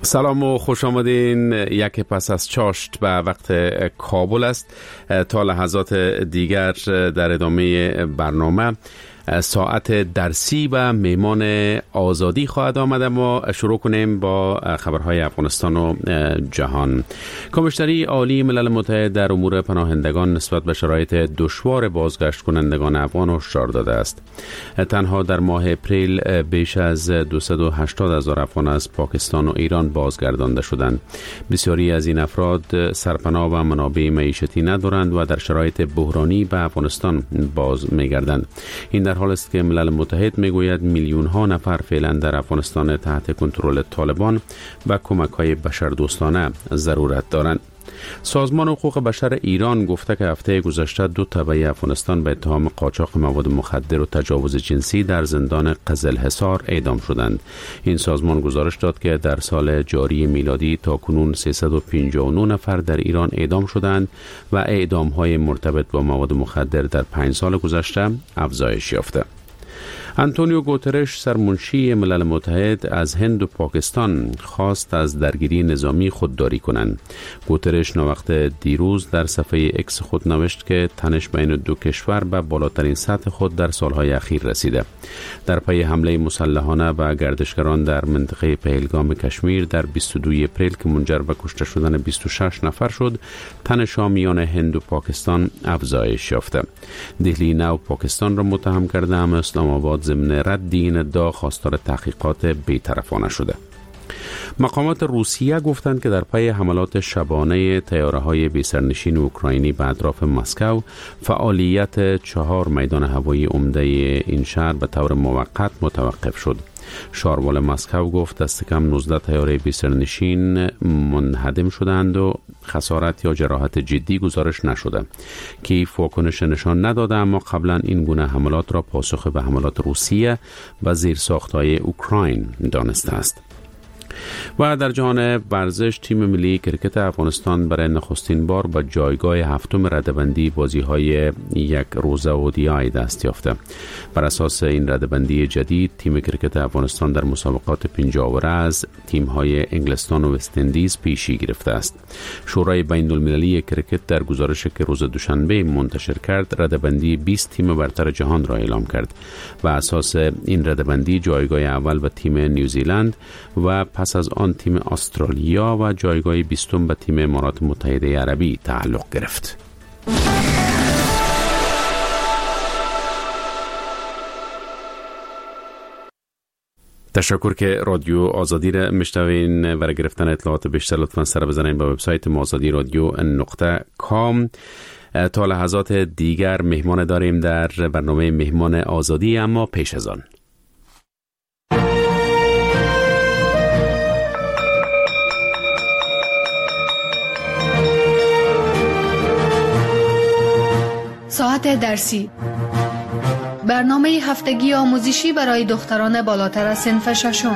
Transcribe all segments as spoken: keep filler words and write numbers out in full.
سلام و خوش آمدین. یک پس از چاشت به وقت کابل است. تا لحظات دیگر در ادامه برنامه ساعت درسی و مهمان آزادی خواهد آمد. اما شروع کنیم با خبرهای افغانستان و جهان. کمیشنری عالی ملل متحد در امور پناهندگان نسبت به شرایط دشوار بازگشت کنندگان افغان هشدار داده است. تنها در ماه اپریل بیش از دویست و هشتاد هزار افغان از پاکستان و ایران بازگردانده شدند. بسیاری از این افراد سرپناه و منابع معیشتی ندارند و در شرایط بحرانی به افغانستان باز می‌گردند. این در حال است که ملل متحد میگوید میلیون ها نفر فعلا در افغانستان تحت کنترل طالبان و کمک های بشردوستانه ضرورت دارند. سازمان حقوق بشر ایران گفته که هفته گذشته دو تبع افغانستان به اتهام قاچاق مواد مخدر و تجاوز جنسی در زندان قزلحصار اعدام شدند. این سازمان گزارش داد که در سال جاری میلادی تا کنون سیصد و پنجاه و نه نفر در ایران اعدام شدند و اعدام های مرتبط با مواد مخدر در پنج سال گذشته افزایش یافته. آنتونیو گوترش سرمنشی ملل متحد از هند و پاکستان خواست از درگیری نظامی خودداری کنند. گوترش نوقت دیروز در صفحه اکس خود نوشت که تنش بین دو کشور به بالاترین سطح خود در سالهای اخیر رسیده. در پی حمله مسلحانه به گردشگران در منطقه پهلگام کشمیر در بیست و دوم اپریل که منجر به کشته شدن بیست و شش نفر شد، تنش میان هند و پاکستان افزایش یافته. دهلی نو پاکستان را متهم کرده، اما اسلام آباد ضمن رد این ادعا خواستار تحقیقات بی‌طرفانه شده. مقامات روسیه گفتند که در پی حملات شبانه طیاره‌های بی‌سرنشین اوکراینی به اطراف مسکو، فعالیت چهار میدان هوایی عمده این شهر به طور موقت متوقف شد. شاروال مسکو گفت دست کم نوزده طیاره بی‌سرنشین منهدم شدند و خسارت یا جراحت جدی گزارش نشده. کیف واکنش نشان نداده، اما قبلا این گونه حملات را پاسخ به حملات روسیه و زیرساخت‌های اوکراین دانسته است. و در جهان ورزش، تیم ملی کرکت افغانستان برای نخستین بار به جایگاه هفتم رده‌بندی بازی‌های یک روزه اودی‌آی دست یافته. بر اساس این رده‌بندی جدید، تیم کرکت افغانستان در مسابقات پنجاه اوره از تیم‌های انگلستان و وست اندیز پیشی گرفته است. شورای بین‌المللی کرکت در گزارشی که روز دوشنبه منتشر کرد، رده‌بندی بیست تیم برتر جهان را اعلام کرد و اساس این رده‌بندی جایگاه اول به تیم نیوزیلند و پس از آن تیم استرالیا و جایگاه بیستم به تیم امارات متحده عربی تعلق گرفت. تشکر که رادیو آزادی را میشنوین. برای گرفتن اطلاعات بیشتر لطفاً سر بزنین به وبسایت ما آزادی رادیو نقطه کام. تا لحظات دیگر مهمان داریم در برنامه مهمان آزادی، اما پیش از آن ساعت درسی، برنامه هفتگی آموزشی برای دختران بالاتر از صنف ششم.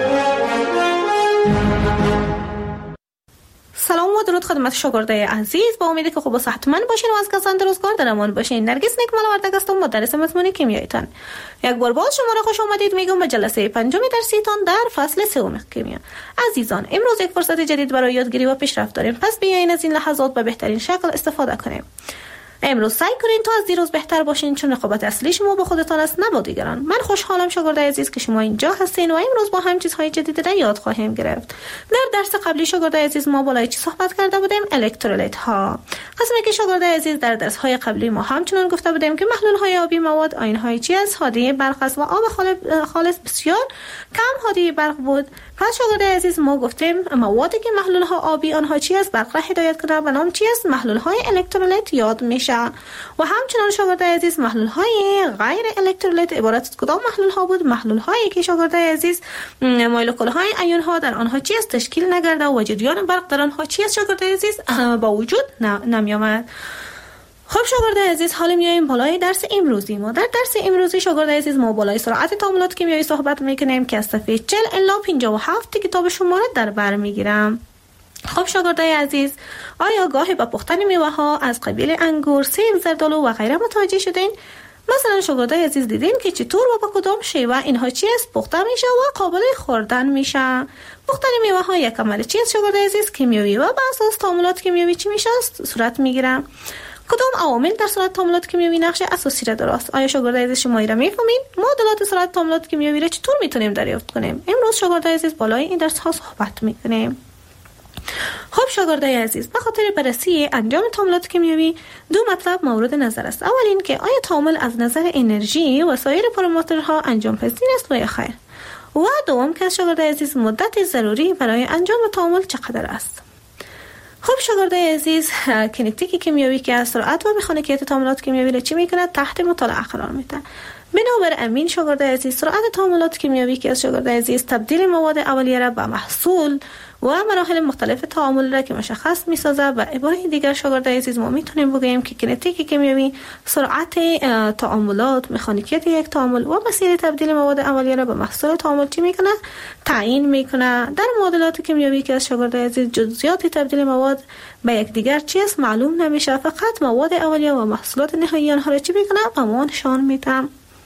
سلام و درود خدمت شاگردای عزیز، با امیدی که خوب و صحتمند باشین و از کسان روزگار در امان باشین. نرگس نکمل وردگ هستم، مدرس مضمون کیمیایتان. یک بار باز شما را خوش آمدید میگم به جلسه پنجم درسیتان در فصل سوم کیمیا. عزیزان، امروز یک فرصت جدید برای یادگیری و پیشرفت داریم، پس بیاین از این لحظات به بهترین شکل استفاده کنیم. امروز سعی کنین تا از دیروز بهتر باشین، چون رقابت اصلی شما با خودتان است، نه با دیگران. من خوشحالم شاگردای عزیز که شما اینجا هستین و امروز با هم چیزهای جدید را یاد خواهیم گرفت. در درس قبلی شاگردای عزیز ما بالای چی صحبت کرده بودیم؟ الکترولیت ها. قسمی که شاگردای عزیز در درس های قبلی ما همچنان گفته بودیم که محلول های آبی مواد آیون های چی است؟ هادی برق است و آب خالص بسیار کم هادی برق بود. پس شاگردای عزیز ما گفتیم موادی که محلول ها آبی آنها چی است برق را هدایت کنه و نام چی است؟ محلول های الکترولیت یاد میشه. و همچنان شاگردای عزیز محلول های غیر الکترولیت عبارت از کدام محلول ها بود؟ محلول هایی که شاگردای عزیز مولکول های ایون ها در آنها چی است تشکیل نگرده و جریان برق در آنها چی است شاگردای عزیز با وجود نمی آمد. خب شاگردای عزیز، حالا میایم بالای درس امروزی ما. در درس امروزی شاگردای عزیز ما بالای سرعت تعاملات کیمیایی صحبت میکنیم که از صفحه چهل الی پنجاه و هفت کتاب شما را در بر میگیرم. خب شاگردای عزیز، آیا گاهی با پختن میوه ها از قبیل انگور، سیب، زردالو و غیره متوجه شدین؟ مثلا شاگردای عزیز دیدین که چطور و با کدام شیوه اینها چی است پخته میشه و قابل خوردن میشه. پختن میوه ها یک عمل چی است شاگردای عزیز؟ کیمیایی و بر اساس تعاملات کیمیایی چی میشه صورت میگیره. کدام عوامل در صورت تعاملات کیمیایی نقش اساسی را دارند؟ آیا شاگردای عزیز شما را میفهمین؟ معادلات صورت تعاملات کیمیایی را چطور میتونیم دریافت کنیم؟ امروز شاگردای عزیز بالای این درس ها صحبت میکنیم. خب شاگردای عزیز، به خاطر بررسی انجام تعاملات کیمیایی دو مطلب مورد نظر است. اول این که آیا تعامل از نظر انرژی و سایر پارامترها انجام پذیر است و یا خیر؟ و دوم که شاگردای عزیز مدت ضروری برای انجام تعامل چقدر است؟ خب شاگردای عزیز، کینتیک کیمیایی که از سرعت و مکانیکیت تعاملات کیمیایی را چی میکنه؟ تحت مطالعه قرار میده. بنابر امین شاگردای عزیز، سرعت تعاملات کیمیایی که از شاگردای عزیز تبدیل مواد اولیه را به محصول و مراحل مختلف تعامل را که مشخص می‌سازه. و عباره دیگر شاگردای عزیز ما میتونیم بگیم که کینتیک کیمیایی سرعت تعاملات، مکانیکیت یک تعامل و مسیر تبدیل مواد اولیه را به محصول تعامل چی میکنه؟ تعیین میکنه. در معادلات کیمیایی که از شاگردای عزیز جزئیات تبدیل مواد به یکدیگر چی است معلوم نمیشه، فقط مواد اولیه و محصولات نهایی آنها را چی میکنه؟ به ما نشان میده.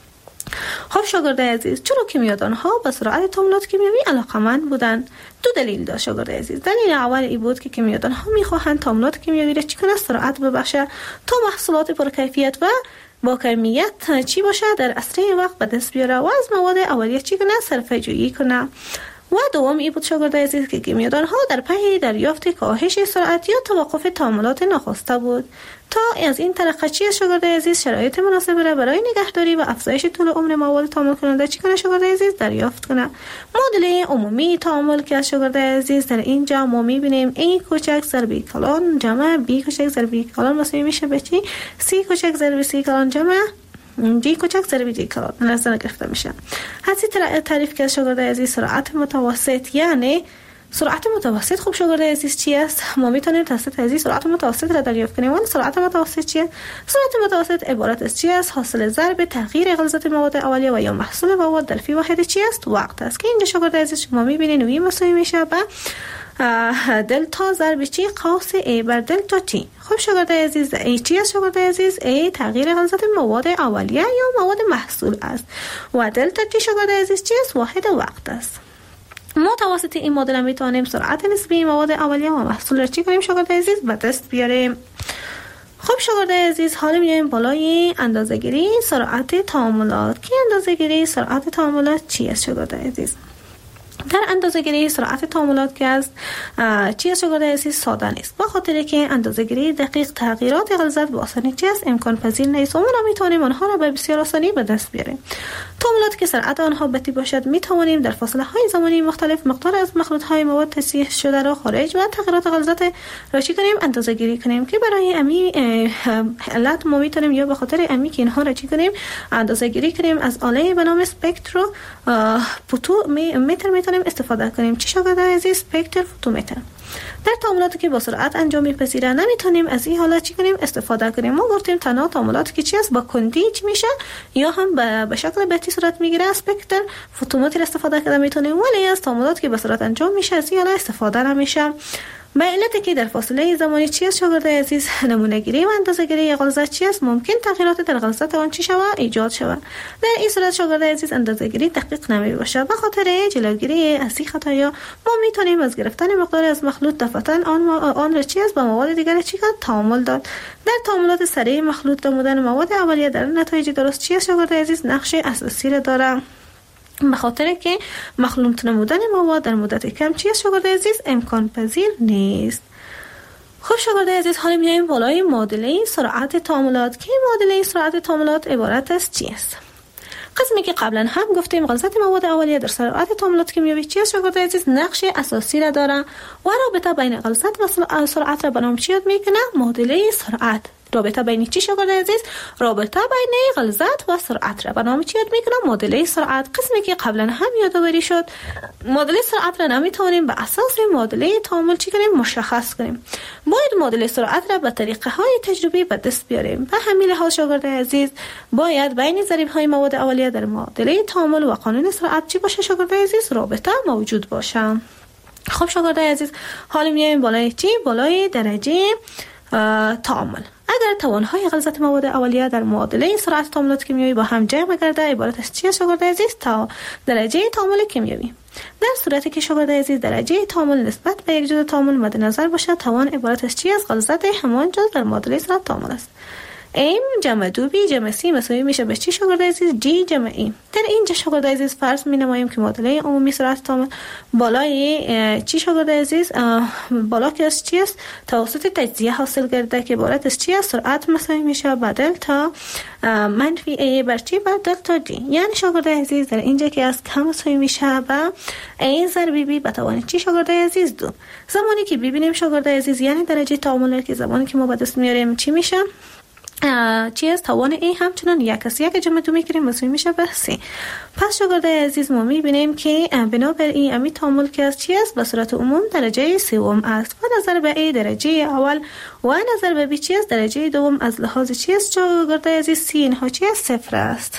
خب شاگردای عزیز، چرا کیمیادان ها به سرعت تعاملات کیمیایی علاقمند بودند؟ دو دلیل داشت شاگردای عزیز. دلیل اول این بود که کیمیادان ها میخواهند تعاملات کیمیایی را چی کنه؟ سرعت ببخشه تا محصولات پرکیفیت و با کمیت چی باشه در اسرع وقت به دست بیاره و از مواد اولیه چی کنه؟ صرفه جویی کنه. و دوم این بود شاگردای عزیز که کیمیادان ها در پی دریافت کاهش سرعت یا توقف تعاملات ناخواسته بود تا از این طریق چی شاگردای عزیز شرایط مناسب را برای نگهداری و افزایش طول عمر مواد تعامل کننده چی کنه شاگردای عزیز؟ دریافت کنه. معادله عمومی تعامل که از شاگردای عزیز در اینجا ما میبینیم ای کوچک ضرب کلان جمع بی کوچک ضرب کلان مساوی میشه به چی؟ سی کوچک ضرب سی کلان جمع جی کوچک ضرب جی کلان نظر گرفته میشه. حسی تعریف که از شاگردای عزیز سرعت متوسط یعنی سرعت متوسط. خب شاگردای عزیز چی است؟ ما میتونیم توسط عزیز سرعت متوسط را دریافت کنیم. ولی سرعت متوسط چیه؟ سرعت متوسط عبارت از چی است؟ حاصل ضرب تغییر غلظت مواد اولیه و یا محصول مواد در فی واحد چی است؟ وقت است که اینجا شاگردای عزیز شما میبینید وی مساوی میشه به دلتا ضرب چی؟ قوس ای بر دلتا تی. خب شاگردای عزیز ای چی است شاگردای عزیز؟ ای تغییر غلظت مواد اولیه یا مواد محصول است و دلتا تی شاگردای عزیز چی است؟ واحد وقت است. ما توسط این مدل میتونیم سرعت نسبی مواد اولیه و محصول را چی کنیم شاگردای عزیز؟ به دست بیاریم. خب شاگردای عزیز، حالا میایم بالای اندازه‌گیری سرعت تعاملات. که اندازه‌گیری سرعت تعاملات چی است شاگردای عزیز؟ در اندازه‌گیری سرعت تعاملات که است چی است شاگردای عزیز؟ ساده نیست، به خاطر که اندازه‌گیری دقیق تغییرات غلظت با آسانی چی است؟ امکان پذیر نیست و ما نمیتونیم آنها را به بسیار آسانی به دست بیاریم. تعاملات که سرعت آنها بطیء باشد میتوانیم در فاصله های زمانی مختلف مقدار از مخلوط های مواد تصحیح شده را خارج و تغییرات غلظت را چی کنیم؟ اندازه‌گیری کنیم. که برای امی علت ما میتونیم یا به خاطر امی که اینها را چی کنیم؟ اندازه‌گیری کنیم از آله به نام اسپکترو فوتومتر میتونیم استفاده کنیم. چی شاگردای عزیز؟ اسپکتر فوتومتر. در تعاملاتی که با سرعت انجام میپذیره نمیتونیم از این حالت چی کنیم؟ استفاده کنیم. ما گفتیم تنها تعاملاتی که چی است؟ با کندی چی میشه یا هم به شکل بطیء صورت میگیره اسپکتر فوتومتر استفاده کنیم میتونیم. ولی از تعاملاتی که با سرعت انجام میشه از این حالت استفاده نمیشه، به علت که در فاصله زمانی چی است شاگردای عزیز؟ نمونه گیری و اندازه گیری غلظت چی است؟ ممکن تغییرات در غلظت آن چی شود؟ ایجاد شود. در این صورت شاگردای عزیز اندازه گیری دقیق نمی باشه. به خاطر جلوگیری از این خطایا ما میتونیم از گرفتن مقدار از مخلوط دفعتاً آن آن را چی است با مواد دیگر چی کنیم؟ تعامل داد. در تعاملات سریع مخلوط نمودن مواد اولیه در نتایج درست چی است شاگردای عزیز؟ نقش اساسی را داره، به خاطر که مخلوط نمودن مواد در مدت کم چی است شاگردای عزیز؟ امکان پذیر نیست. خب شاگردای عزیز، حالا میایم بالای معادله سرعت تعاملات. که معادله سرعت تعاملات عبارت از چی است؟ قسمی که قبلا هم گفتیم غلظت مواد اولیه در سرعت تعاملات کیمیایی چی است شاگردای عزیز؟ نقش اساسی را داره و رابطه بین غلظت و سرعت را به نام چی یاد میکنه؟ معادله سرعت. رابطه بین چی شاگردای عزیز؟ رابطه بین غلظت و سرعت را به نام چی یاد میکنم؟ معادله سرعت. قسمی که قبلا هم یادآوری شد. معادله سرعت را نمیتونیم به اساس معادله تعامل چی کنیم؟ مشخص کنیم. باید معادله سرعت را به طریقه های تجربی به دست بیاریم. به همین لحاظ شاگردای عزیز باید بین ضریب های مواد اولیه در معادله تعامل و قانون سرعت چی باشه شاگردای عزیز؟ رابطه موجود باشه. خب شاگردای عزیز، حالا میایم بالای چی؟ بالای درجه تعامل. اگر توانهای غلظت مواد اولیه در معادله سرعت تعاملات کیمیایی با هم جمع گرده عبارت از چی است شاگرد عزیز؟ تا درجه تعامل کیمیایی. در صورتی که شاگرد عزیز درجه تعامل نسبت به یک جزء تعامل مد نظر باشد، توان عبارت از چی است؟ غلظت همان جزء در معادله سرعت تعامل است. ام جمع دو بی جمع سی مساوی میشه به چی شاگرد عزیز؟ جی جمع ای. در اینجا شاگرد عزیز فرض می نماییم که معادله عمومی سرعت تعامل بالای چی شاگرد عزیز؟ بالا که از چی است؟ توسط تجزیه حاصل گرده که عبارت از چی است؟ سرعت مساوی میشه با دلتا منفی ای بر چی؟ بر دلتا جی. یعنی شاگرد عزیز در اینجا که از کم مساوی میشه با ای ضرب بی به توان چی شاگرد عزیز؟ دو. زمانی که ببینیم شاگرد عزیز یعنی درجه تعامل که زمانی که ما به دست میاریم چی میشه؟ چی است؟ توان ای همچنان یک است. یک جمع دو میگیریم مساوی میشه به سه. پس شاگرد عزیز ما میبینیم که بنابر این امی تعامل که است چی است؟ به صورت عموم درجه سوم است و نظر به ای درجه اول و نظر به بی چی است؟ درجه دوم. از لحاظ چی است شاگرد عزیز؟ سی اینها چی است؟ صفر است.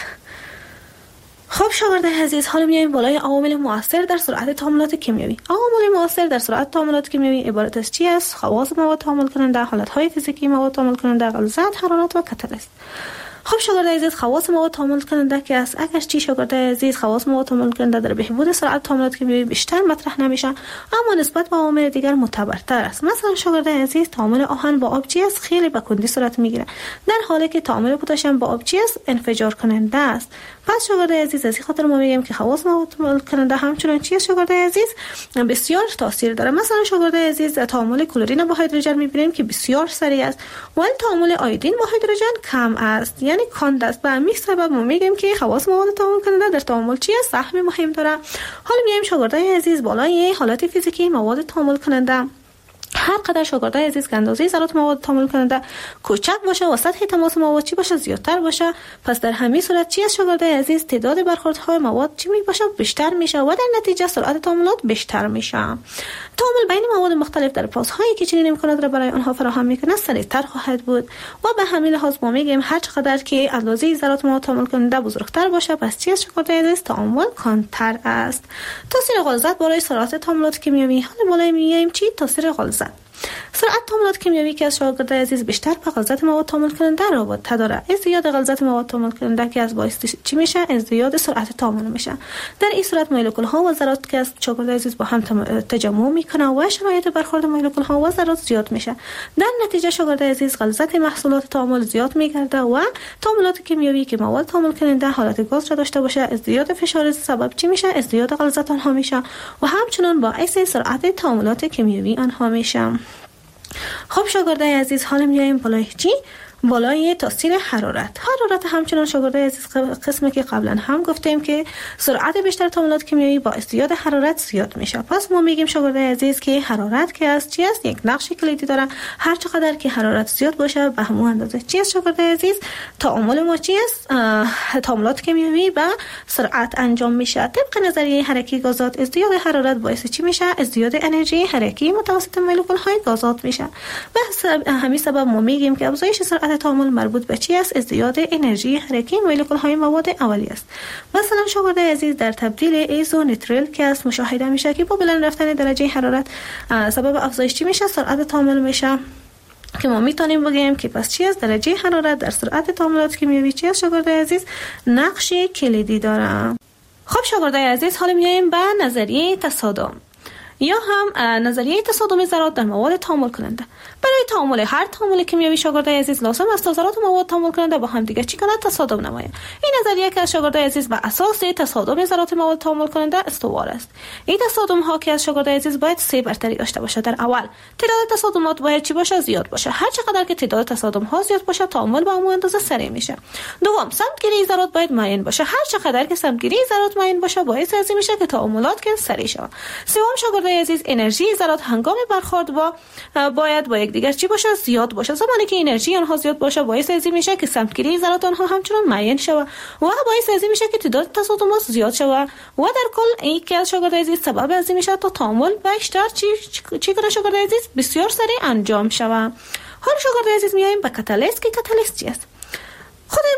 خب شاگرد عزیز حالا میایم بالای عوامل مؤثر در سرعت تعاملات کیمیایی. عوامل مؤثر در سرعت تعاملات کیمیایی عبارت از چی است؟ خواص مواد تعامل کننده، حالتهای فیزیکی مواد تعامل کننده، غلظت، حرارت و کاتالیست. خب شاگرد عزیز خواص مواد تعامل کننده که است، اگر چی شاگرد عزیز خواص مواد تعامل کننده در بهبود سرعت تعاملات کیمیایی بیشتر مطرح نمیشه، اما نسبت به عوامل دیگر معتبرتر است. مثلا شاگرد عزیز تعامل آهن با آب چی است؟ خیلی به کندی صورت میگیره، در حالی که تعامل پتاسیم با آب چی است؟ انفجار کننده است. پس شاگرد عزیز از این خاطر ما میگیم که خواص مواد تعامل کننده همچنان چی است شاگرد عزیز؟ بسیار تاثیر داره. مثلا شاگرد عزیز تعامل کلورین با هیدروژن میبینیم که بسیار سریع است، ولی تعامل آیودین با هیدروژن کم است، یعنی کند است. به همین سبب ما میگیم که خواص مواد تعامل کننده در تعامل چی است؟ سهم مهم داره. حالا میایم شاگرد عزیز بالای حالت فیزیکی مواد تعامل کننده. هر قدر شاگرد عزیز که اندازه ذرات مواد تعامل کننده کوچک باشه و سطح تماس مواد چی باشه؟ زیادتر باشه، پس در همین صورت چی است شاگرد عزیز؟ تعداد برخوردهای مواد چی می باشه؟ بیشتر میشه و در نتیجه سرعت تعاملات بیشتر میشه. تعامل بین مواد مختلف در پاس‌هایی که چنین امکانات را برای آنها فراهم میکنه سریعتر خواهد بود و به همین لحاظ ما میگیم هر چقدر که اندازه ذرات مواد تعامل کننده بزرگتر باشه پس چی است شاگرد عزیز؟ تعامل کندتر است. تاثیر غلظت بالای سرعت تعاملات کیمیایی. حالا بالای میایم چی؟ تاثیر غلظت. سرعت تعاملات کیمیایی که از شاگرد عزیز بیشتر به غلظت مواد تعامل کننده رابطه داره. ازدیاد غلظت مواد تعامل کننده که از باعث چی میشه؟ ازدیاد سرعت تعامل میشه. در این صورت مولکول ها و ذرات که از شاگرد عزیز با هم تجمع میکنه و شرایط برخورد مولکول ها و ذرات زیاد میشه. در نتیجه شاگرد عزیز غلظت محصولات تعامل زیاد میگرده و تعاملات کیمیایی که مواد تعامل کننده حالت گاز را داشته باشه ازدیاد فشار سبب چی میشه؟ ازدیاد غلظت آنها میشه و همچنان باعث سرعت تعاملات کیمیایی آنها میشه. خب شاگرد عزیز حالا میایم بالای چی؟ بالای تاثیر حرارت. حرارت همچنان شاگرد عزیز قسمی که قبلا هم گفتیم که سرعت بیشتر تعاملات کیمیایی با ازدیاد حرارت زیاد میشه. پس ما میگیم شاگرد عزیز که حرارت که است چی است؟ یک نقش کلیدی داره. هر چقدر که حرارت زیاد باشه به همون اندازه چی است شاگرد عزیز؟ تعامل ما چی است؟ تعاملات کیمیایی با سرعت انجام میشه. طبق نظریه حرکی گازات ازدیاد حرارت باعث چی میشه؟ ازدیاد انرژی حرکی متوسط مولکول های گازات میشه. به همین سبب ما میگیم که افزایش سرعت تعامل مربوط به چی است؟ ازدیاد انرژی حرکی مولکول های مواد اولیه است. مثلا شاگرد عزیز در تبدیل ایزونیتریل که است مشاهده میشه که با بلند رفتن درجه حرارت سبب افزایش چی میشه؟ سرعت تعامل میشه که ما میتونیم بگیم که پس چی است؟ درجه حرارت در سرعت تعاملات کیمیایی چی است شاگرد عزیز؟ نقش کلیدی داره. خب شاگرد عزیز حالا میایم به نظریه تصادم یا هم نظریه تصادم ذرات در مواد تعامل کننده. برای تعامل هر تعامل کیمیایی شاگرد عزیز لازم است تا ذرات مواد تعامل کننده با هم دیگه چی کنند؟ تصادم نمایند. این نظریه که از شاگرد عزیز بر اساس تصادم ذرات مواد تعامل کننده استوار است. این تصادم ها که از شاگرد عزیز باید سه برتری داشته باشه. در اول تعداد تصادمات باید چی باشه؟ زیاد باشه. هر چقدر که تعداد تصادم ها زیاد باشه تعامل با همون اندازه سریع میشه. دوم سمتگیری ذرات باید معین باشه. هر چقدر که سمتگیری ذرات معین باشه باعث از این میشه که تعاملات که سریع شه. سوم شاگرد عزیز انرژی ذرات هنگام برخورد با باید با یک دیگر چی باشه؟ زیاد باشه. زمانی که انرژی آنها زیاد باشه باعث از این میشه که سمتگیری ذرات آنها همچنان معین شه و باعث از این میشه که تعداد تصادمات زیاد شه و در کل این که شاگرد عزیز سبب از این میشه تا تعامل بیشتر چی چی کنه شاگرد عزیز؟ بسیار سریع انجام شه. حالا شاگرد عزیز میایم به کاتالیست که کاتالیست چی است؟ خود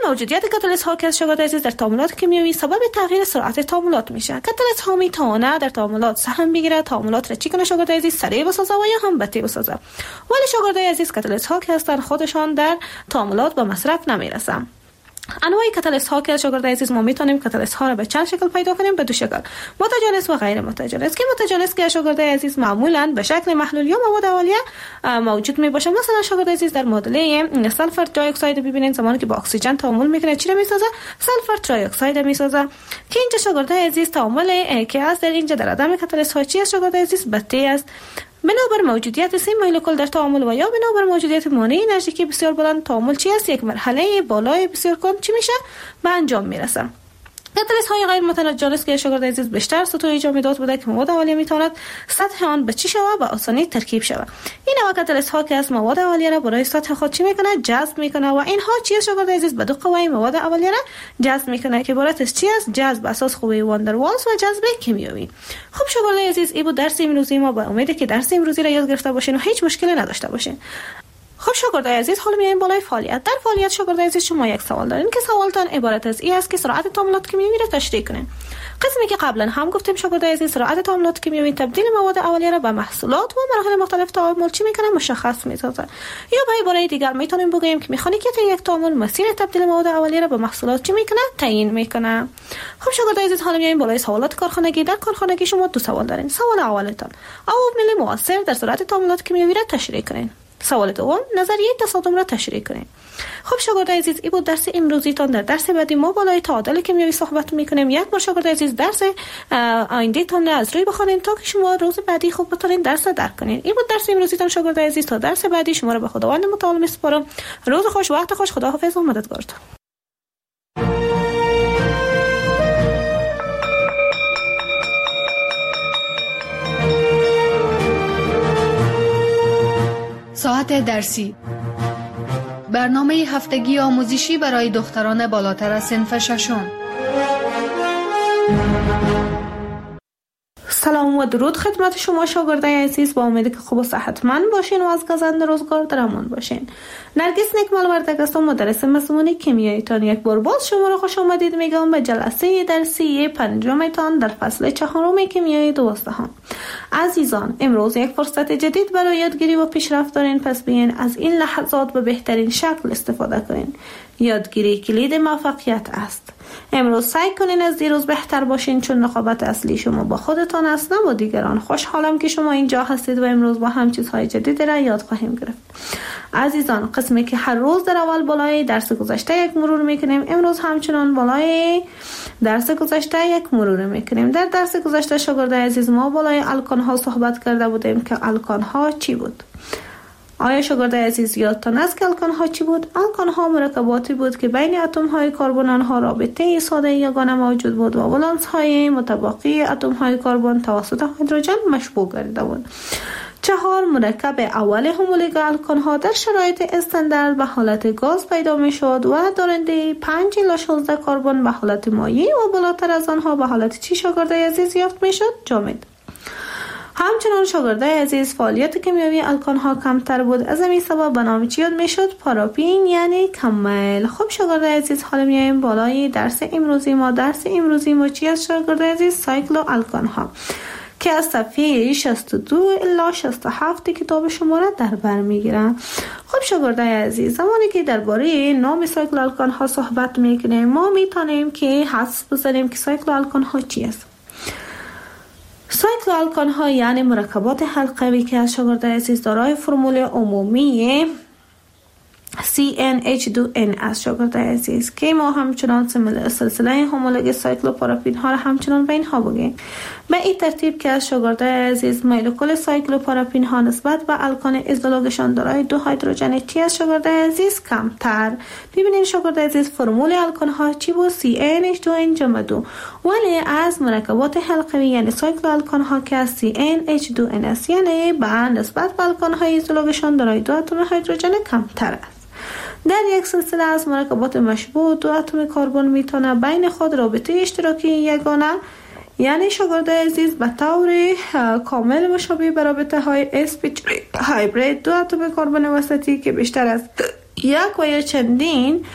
موجودیت کاتالیست ها که از شاگرد عزیز در تعاملات کیمیایی سبب تغییر سرعت تعاملات میشه. کاتالیست ها میتونه در تعاملات سهم بگیره، تعاملات را چی کنه شاگرد عزیز سریع بسازه و یا هم بطیء بسازه. ولی شاگرد عزیز کاتالیست ها که هستن خودشان در تعاملات به مصرف نمیرسن. انواع کاتالیست ها که شاگرد عزیز ما میتونیم کاتالیست ها را به چند شکل پیدا کنیم؟ به دو شکل، متجانس و غیر متجانس. که متجانس که شاگرد عزیز معمولا به شکل محلول یا مواد اولیه موجود می باشه. مثلا شاگرد عزیز در معادله سلفر دی اکساید ببینید زمانی که با اکسیژن تعامل میکنه چی را میسازه؟ سلفر تری اکساید میسازه. که اینجا شاگرد عزیز تعامل که از در اینجا در عدم کاتالیست ها چی است شاگرد عزیز؟ بطیء است. بنابر موجودیت سه مولکول در تعامل و یا بنابر موجودیت مانع انرژیکی بسیار بلند تعامل چی است؟ یک مرحله بالای بسیار کند چی میشه؟ به انجام میرسه. کاتالیست های غیر متجانس که شاگرد عزیز بیشتر سطح ایجاد میداد بوده که مواد اولیه میتواند سطح آن به چی شود؟ به آسانی ترکیب شود. این نوع کاتالیست ها که از مواد اولیه را برای سطح خود چی میکنه؟ جذب میکنه و اینها چی است شاگرد عزیز؟ به دو قوه مواد اولیه را جذب میکنه که عبارت از چی است؟ جذب اساس قوه واندروالز و جذب کیمیایی. خب شاگرد عزیز این بود درس امروزی ما. به امید که درس امروزی را یاد گرفته باشین و هیچ مشکلی نداشته باشین. خب شاگرد عزیز حالا میایم بالای فعالیت. در فعالیت شاگرد عزیز شما یک سوال دارین که سوالتان عبارت از این است که سرعت تعاملات کیمیایی را تشریح کنین. قسمی که قبلا هم گفتیم شاگرد عزیز سرعت تعاملات کیمیایی تبدیل مواد اولیه را به محصولات و مراحل مختلف تعامل چی میکنه؟ مشخص میسازه. یا به عباره دیگر میتونیم بگیم که مکانیکیت یک تعامل مسیر تبدیل مواد اولیه را به محصولات چی میکنه؟ تعیین میکنه. خب شاگرد عزیز حالا میایم بالای سوالات کارخانگی. در کارخانگی شما دو سوال دارین. سوال اولتان عوامل مؤثر در سرعت تعاملات کیمیایی را تشریح کنین. سوال دوم نظریه تصادم را تشریح کنیم. خب شاگرد عزیز این بود درس امروزیتان. در درس بعدی ما بالای تعادل کیمیایی صحبت میکنیم. یک بار شاگرد عزیز درس آینده تان از روی بخونین تا که شما روز بعدی خوب بتونین درس را درک کنین. این بود درس امروزیتان شاگرد عزیز. تا درس بعدی شما را به خداوند متعال میسپارم. روز خوش، وقت خوش، خداحافظ و مددگارتان. ساعت درسی، برنامه هفتگی آموزشی برای دختران بالاتر از صنف ششم. سلام و درود خدمت شما شاگردای عزیز. با امید که خوب و صحتمند باشین و از گزند روزگار در امان باشین. نرگس نکمل وردگ هستم، مدرس مضمون کیمیایی تان. یک بار باز شما را خوش آمدید میگم به جلسه درسی پنجم تان در فصل چهارم کیمیای دوازدهم. عزیزان امروز یک فرصت جدید برای یادگیری و پیشرفت دارین، پس بیاین از این لحظات به بهترین شکل استفاده کنین. یادگیری کلید موفقیت است. امروز سعی کنین از دیروز بهتر باشین، چون رقابت اصلی شما با خودتان است نه با دیگران. خوشحالم که شما اینجا هستید و امروز با هم چیزهای جدید را یاد خواهیم گرفت. عزیزان قسمی که هر روز در اول بالای درس گذشته یک مرور میکنیم، امروز همچنان بالای درس گذشته یک مرور میکنیم. در درس گذشته شاگرد عزیز ما بالای الکان ها صحبت کرده بودیم که الکان ها چی بود؟ آیا شاگرد عزیز یادتان است که الکان ها چی بود؟ الکان ها مرکباتی بود که بین اتم های کربن آنها رابطه ساده یگانه موجود بود و ولانس های متباقی اتم های کربن توسط هیدروژن مشبوع گردیده بود. چهار مرکب اول هومولوگ الکان ها در شرایط استاندارد به حالت گاز پیدا می شد و دارنده پنج الی شانزده کربن به حالت مایع و بالاتر از آنها به حالت چی شاگرد عزیز یافت می شد؟ جامد. همچنان شاگرد عزیز فعالیت کیمیایی الکان ها کمتر بود، از همین سبب به نام چی یاد می شد؟ پاراپین یعنی کمل. خب شاگرد عزیز حالا میایم بالای درس امروزی ما. درس امروزی ما چی است شاگرد عزیز؟ سایکلو الکان ها که از صفحه شصت و دو الی شصت و هفت کتاب شما را در بر میگیرم. خب شاگرد عزیز زمانی که درباره نام سایکل الکان ها صحبت میکنیم ما میتونیم که حدس بزنیم که سایکل الکان ها چی است. سایکل الکان ها یعنی مرکبات حلقوی که از شاگرد عزیز دارای فرمول عمومی سی ان اچ دو ان از شاگرد عزیز که ما همچنان سلسله هومولوگ سایکلوپاراپین ها را همچنان به اینها بگیم. به این ترتیب که از شاگرد عزیز مولکول سایکلوپاراپین ها نسبت به الکان ازولوگشان دارای دو هیدروژن چی از شاگرد عزیز کمتر. ببینید شاگرد عزیز فرمول الکان ها چی بود؟ سی ان اچ دو ان جمع دو، ولی از مرکبات حلقوی یعنی سایکل الکان ها که از سی ان اچ دو ان است یعنی به نسبت به الکان های ازولوگشان دارای دو اتم هیدروژن کمتر است. در یک سلسله از مرکبات مشبوع دو اتم کربن میتونه بین خود رابطه اشتراکی یگانه یعنی شاگرد عزیز به طور کامل مشابه به رابطه های اسپیچ هایبرید دو اتم کربن وسطی که بیشتر از یک و یا چندین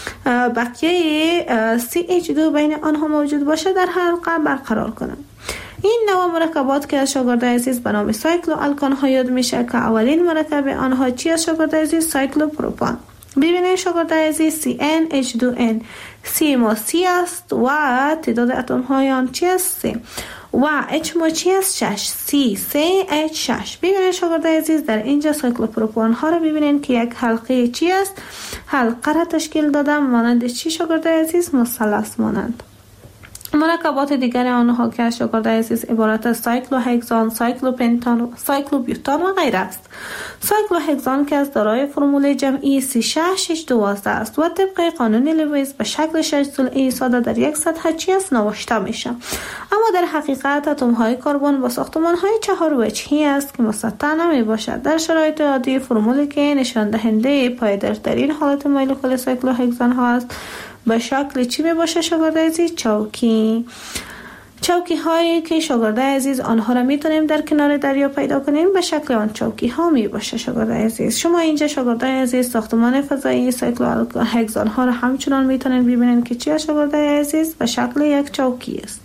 بقیه سی اچ دو بین آنها موجود باشه در حلقه برقرار کنند. این نوع مرکبات که از شاگرد عزیز به نام سایکلو الکان ها یاد میشه که اولین مرکب آنها چی از شاگرد عزیز؟ سایکلوپروپان. ببینید شاگرد عزیز سی ان اچ دو ان سی ما سی است و تعداد اتم های آن چی است؟ سه و اچ ما چی است؟ شش. سی سه اچ شش. ببینید شاگرد عزیز در اینجا سایکلوپروپان ها رو ببینید که یک حلقه چی است؟ حلقه را تشکیل دادم مانند چی شاگرد عزیز؟ مثلث مانند. مرکبات دیگر آنها که از شاگرد عزیز عبارت از سایکلوهگزان، سایکلوپنتان، سایکلوبیوتان و غیره است. سایکلوهگزان که از دارای فرمول جمعی سی شش اچ دوازده است و طبق قانون لوئیس به شکل شش ضلعی ساده در یک سطح چی است نوشته میشه. اما در حقیقت اتم های کربن با ساختمان های چهار وجهی است که مسطح نمی باشد. در شرایط عادی فرمولی که نشان دهنده پایدارترین حالت مولکول سایکلوهگزان ها است به شکل چی می باشه شاگرد عزیز؟ چوکی. چوکی هایی که شاگرد عزیز آنها را میتونیم در کنار دریا پیدا کنیم به شکل آن چوکی ها می باشه شاگرد عزیز. شما اینجا شاگرد عزیز ساختمان فضایی سایکلوهگزان ها را همچنان میتونید ببینید که چی شاگرد عزیز به شکل یک چوکی است.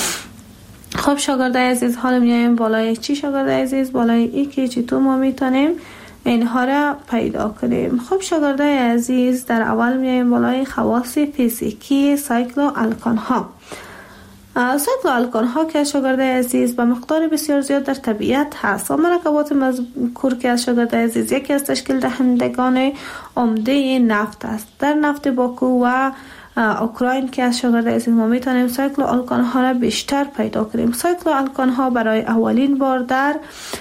خب شاگرد عزیز حالا میایم بالای چی شاگرد عزیز؟ بالای ای که چی تو ما میتونیم اینها را پیدا کنیم. خب شاگرد عزیز در اول میایم بالای خواص فیزیکی سایکلو الکان ها. سایکلو الکان ها که شاگرد عزیز به مقدار بسیار زیاد در طبیعت هست و مرکبات مذکور که شاگرد عزیز یکی از تشکیل دهندگان عمده نفت است. در نفت باکو و اوکراین که از شاگرد عزیز ما میتونیم سایکلو الکان ها را بیشتر پیدا کنیم. سایکلو الکان ها برای اولین بار در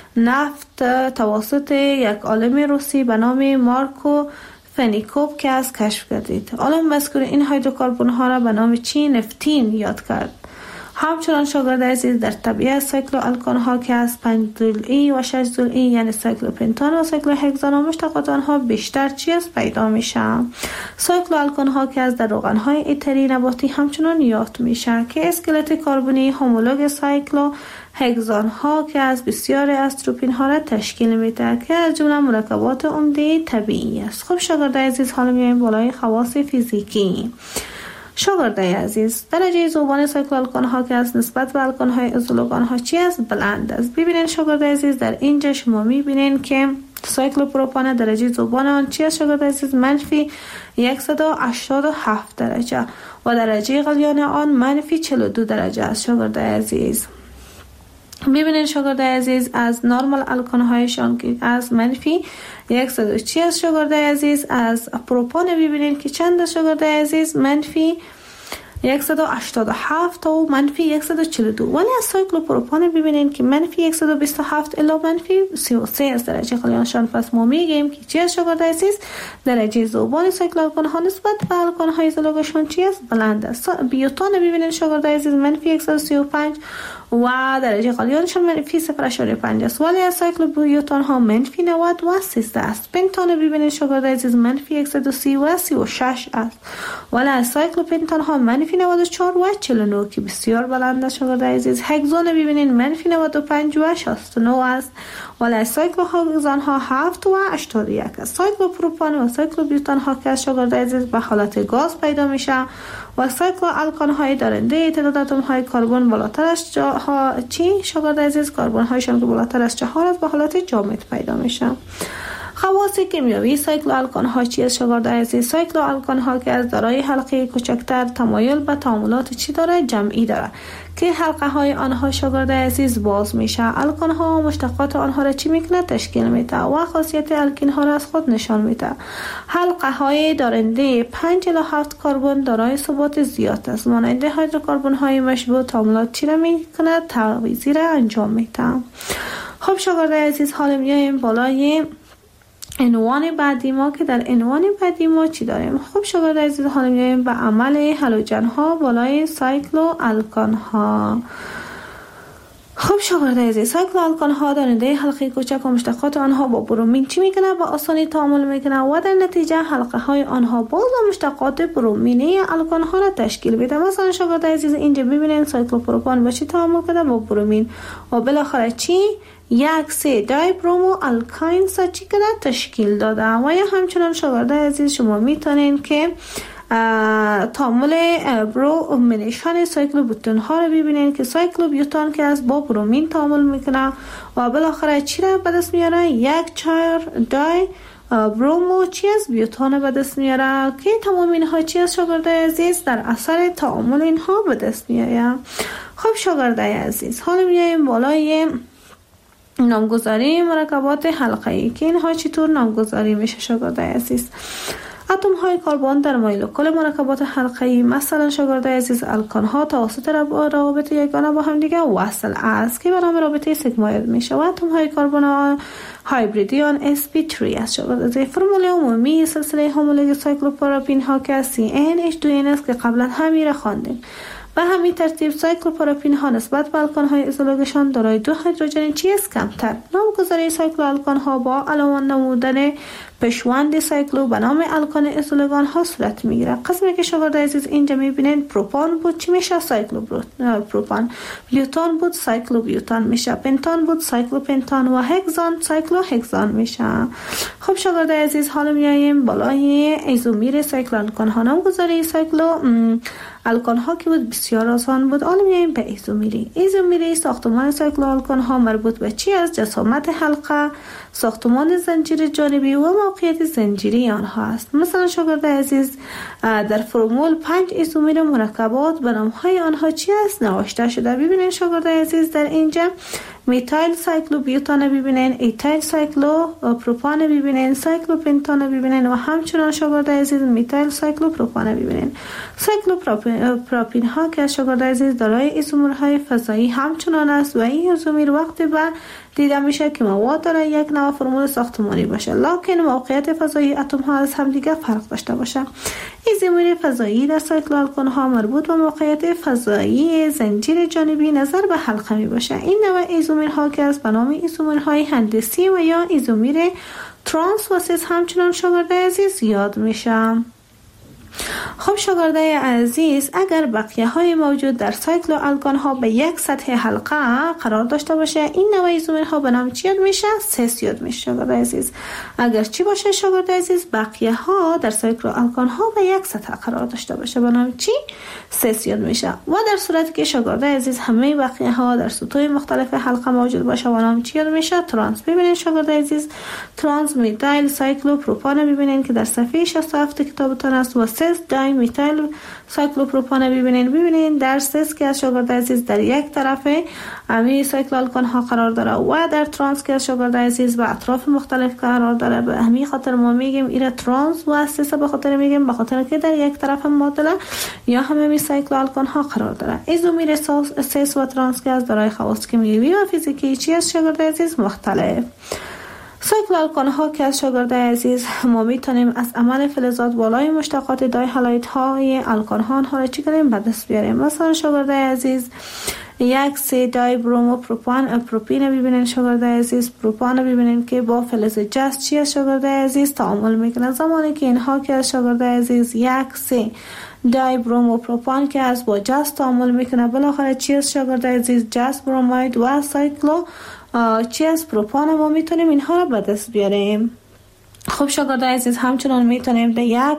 نفت توسط یک عالم روسی به نام مارکو فنیکوف که از کشف کردید. عالم مذکور این هیدروکربن ها را به نام چی؟ نفتین یاد کرد. همچنان شاگرد عزیز در طبیعت سایکلو الکان ها که از پنج ضلعی و شش ضلعی یعنی سایکلوپنتان و سایکلوهگزان و مشتقات آنها بیشتر چی است پیدا میشه. سایکلو الکان ها که از در روغن های ایتری نباتی همچنان یافت میشه که اسکلت کربنی هومولوگ سایکلو هگزان ها که از بسیار استروپین ها را تشکیل میده که از جمله مرکبات عمده طبیعی است. خب شاگرد عزیز حالا میایم بالای خواص فیزیکی. شاگرد عزیز درجه ذوبان سایکلو الکان ها که از نسبت به الکان های ازولوگان ها چی است؟ بلند است. ببینید شاگرد عزیز در اینجا شما میبینید که سایکلوپروپان درجه ذوبان آن چی است شاگرد عزیز؟ منفی صد و هشتاد و هفت درجه و درجه غلیان آن منفی چهل و دو درجه است شاگرد عزیز. ببینید شاگرد عزیز از نرمال الکان هایشان که از منفی صد و چی است شاگرد عزیز؟ از پروپان ببینید که چند است شاگرد عزیز؟ منفی صد و هشتاد و هفت و منفی صد و چهل و دو. ولی از سایکلوپروپان ببینید که منفی صد و بیست و هفت الی منفی سی و سه از درجه غلیانشان. پس ما میگیم که چی است شاگرد عزیز؟ درجه ذوبان سایکلو الکان ها نسبت به الکان های ازولوگشان چی است؟ بلند است. بیوتان ببینید شاگرد عزیز منفی صد و سی و پنج و درجه غلیانشان منفی صفر ممیز پنج است. ولی از سایکلوبیوتان ها منفی نود و سیزده است. پنتان ببینید شاگرد عزیز منفی صد و سی و سی و شش است. ولی از سایکلوپنتان ها منفی نود و چهار و چهل و نه که بسیار بلند است شاگرد عزیز. هگزان ببینید منفی نود و پنج و شصت و نه است. ولی از سایکلوهگزان ها هفت و هشتاد و یک است. سایکلوپروپان و سایکلوبیوتان ها که شاگرد عزیز به حالت گاز پیدا میشه و سایکلو الکان های دارنده تعداد اتم های کربن بالاتر از ها چی شاگرد عزیز؟ کربن هایشان که بالاتر از چهار است به حالت جامد پیدا میشه. خواص کیمیایی سایکلو الکان ها چی است شاگرد عزیز؟ سایکلو الکان ها که از دارای حلقه کوچکتر تمایل به تعاملات چی داره؟ جمعی داره که حلقه های آنها شاگرد عزیز باز میشه. الکان ها و مشتقات آنها را چی میکنه؟ تشکیل میده و خاصیت الکین ها را از خود نشان میده. حلقه های دارنده پنج الی هفت کربن دارای ثبات زیاد است. مانند هیدروکربن های مشبوع تعاملات چی را میکنه؟ تعویضی را انجام میده. خب شاگرد عزیز حالا میایم بالای عنوان بعدی ما که در عنوان بعدی ما چی داریم؟ خب شاگرد عزیز حالا میایم به عمل هالوجن ها بالای سایکلو الکان ها. خب شاگرد عزیز سایکلو الکان ها دارنده حلقه کوچک و مشتقات آنها با برومین چی میکنه؟ با آسانی تعامل میکنه و در نتیجه حلقه های آنها باز و مشتقات برومینی الکان ها را تشکیل میده. مثلا شاگرد عزیز اینجا ببینید سایکلوپروپان با چی تعامل کرده؟ با برومین و بالاخره چی؟ یک سه دای برومو الکاین سا چی کنه؟ تشکیل داده. و یا همچنان شاگرد عزیز شما میتونین که تعامل برومینیشن سایکلوبیوتان ها رو ببینین که سایکلوبیوتان که از با برومین تعامل میکنه و بالاخره چی را به دست میاره؟ یک چهار دای برومو چی از بیوتان به دست میاره که تمام اینها چی از شاگرده عزیز در اثر تعامل اینها به دست میاره. خب شاگرده عزیز حالا میایم بالای نامگذاری مرکبات حلقه‌ای که اینها چطور نامگذاری میشه شاگرده عزیز. اتم های کربن در مولکول مرکبات حلقه‌ای مثلا شاگرده عزیز الکان ها توسط روابط یگانه با هم دیگه وصل است که به نام رابطه سیگموید میشه و اتم های کربن هایبریدیان اس پی سه است شاگرده عزیز. فرمول عمومی سلسله هومولوژی سایکلوپروپین ها که سی ان اچ دو ان است که قبلا همین را خواندیم. به همین ترتیب سایکلوپروپین ها نسبت به الکان های ایزولوژشان دارای دو هیدروژن چیست کمتر. نامگذاری سایکلو الکان ها با علامت نمودن پشوند سایکلو به نام الکان ایزولوگان ها صورت میگیره. قسمی که شاگرده عزیز اینجا میبینید پروپان بود چی میشه؟ سایکلو پروپان. بیوتان بود سایکلو بیوتان میشه. پنتان بود سایکلو پنتان و هگزان سایکلو هگزان میشه. خب شاگرده عزیز حالا میاییم بالای ایزومیر سایکلو الکان ها. نامگذاری سایکلو الکان ها که بود بسیار آسان بود. حالا میاییم به ایزومیری. ایزومیری ساختمان سایکلو الکان ها مربوط به چی است؟ جسامت حلقه، ساختمان زنجیر جانبی و موقعیت زنجیری آنها است. مثلا شاگرده عزیز در فرمول پنج ایزومیر مرکبات به نام‌های آنها چی است نوشته شده. ببینید شاگرده عزیز در اینجا میتایل سایکلو بیوتان ببینین، ایتایل سایکلو پروپان ببینین، سایکلو پنتان ببینین و همچنان شاگرده عزیز میتایل سایکلو پروپان ببینین. سایکلو پروپین ها که شاگرده عزیز دارای ایزومرهای فضایی همچنان است و این ایزومیر وقتی به دیده میشه که مواد داره یک نوع فرمول ساختمانی باشه لکن موقعیت فضایی اتم ها از هم دیگه فرق داشته باشه. ایزومیر فضایی در سایکل الکان ها مربوط به موقعیت فضایی زنجیر جانبی نظر به حلقه می باشه. این نوع ایزومیر ها که از به نام ایزومرهای هندسی و یا ایزومیر ترانس واسیس همچنان شاگرده عزیز یاد میشه. خب شاگرده عزیز اگر بقیه های موجود در سایکلو الکان ها به یک سطح حلقه قرار داشته باشه این نوع ایزومر ها به نام چی یاد میشه؟ سس یاد میشه شاگرده عزیز. اگر چی باشه شاگرده عزیز بقیه ها در سایکلو الکان ها به یک سطح قرار داشته باشه به نام چی؟ سس یاد میشه. و در صورتی که شاگرده عزیز همه بقیه ها در سطوح مختلف حلقه موجود باشه به نام چی یاد میشه؟ ترانس. ببینید شاگرده عزیز ترانس میتایل سایکلو پروپان ببینید که در صفحه شصت و هفت کتابتون است و سس دای میتایل سایکلوپروپان ببینین. ببینین در سس که از شاگرده عزیز در یک طرف امی سایکل الکان ها قرار داره و در ترانس که از شاگرده عزیز به اطراف مختلف قرار داره. به همین خاطر ما میگیم ایره ترانس و سس به خاطر میگیم به خاطر که در یک طرف معادله یا همه می سایکل الکان ها قرار داره. ایزومیر سس و ترانس که از دارای خواص کیمیایی و فیزیکی چی از شاگرده عزیز مختلف. سایکل الکان ها که از شاگرده عزیز ما میتونیم از عمل فلزات بالای مشتقات دای هالایت های الکان ها آنها را چی کنیم به دست بیاریم. مثلا شاگرده عزیز یک سه دای برومو پروپان پروپین ببینین شاگرده عزیز پروپان ببینین که با فلز جست چی از شاگرده عزیز تعامل میکنه. زمانی که اینها که از شاگرده عزیز یک سه دای برومو پروپان که از با جست تعامل میکنه بالاخره چی از شاگرده عزیز جست بروماید و سایکلو چی از پروپان ما میتونیم اینها را به دست بیاریم. خب شاگرده عزیز همچنان میتونیم در یک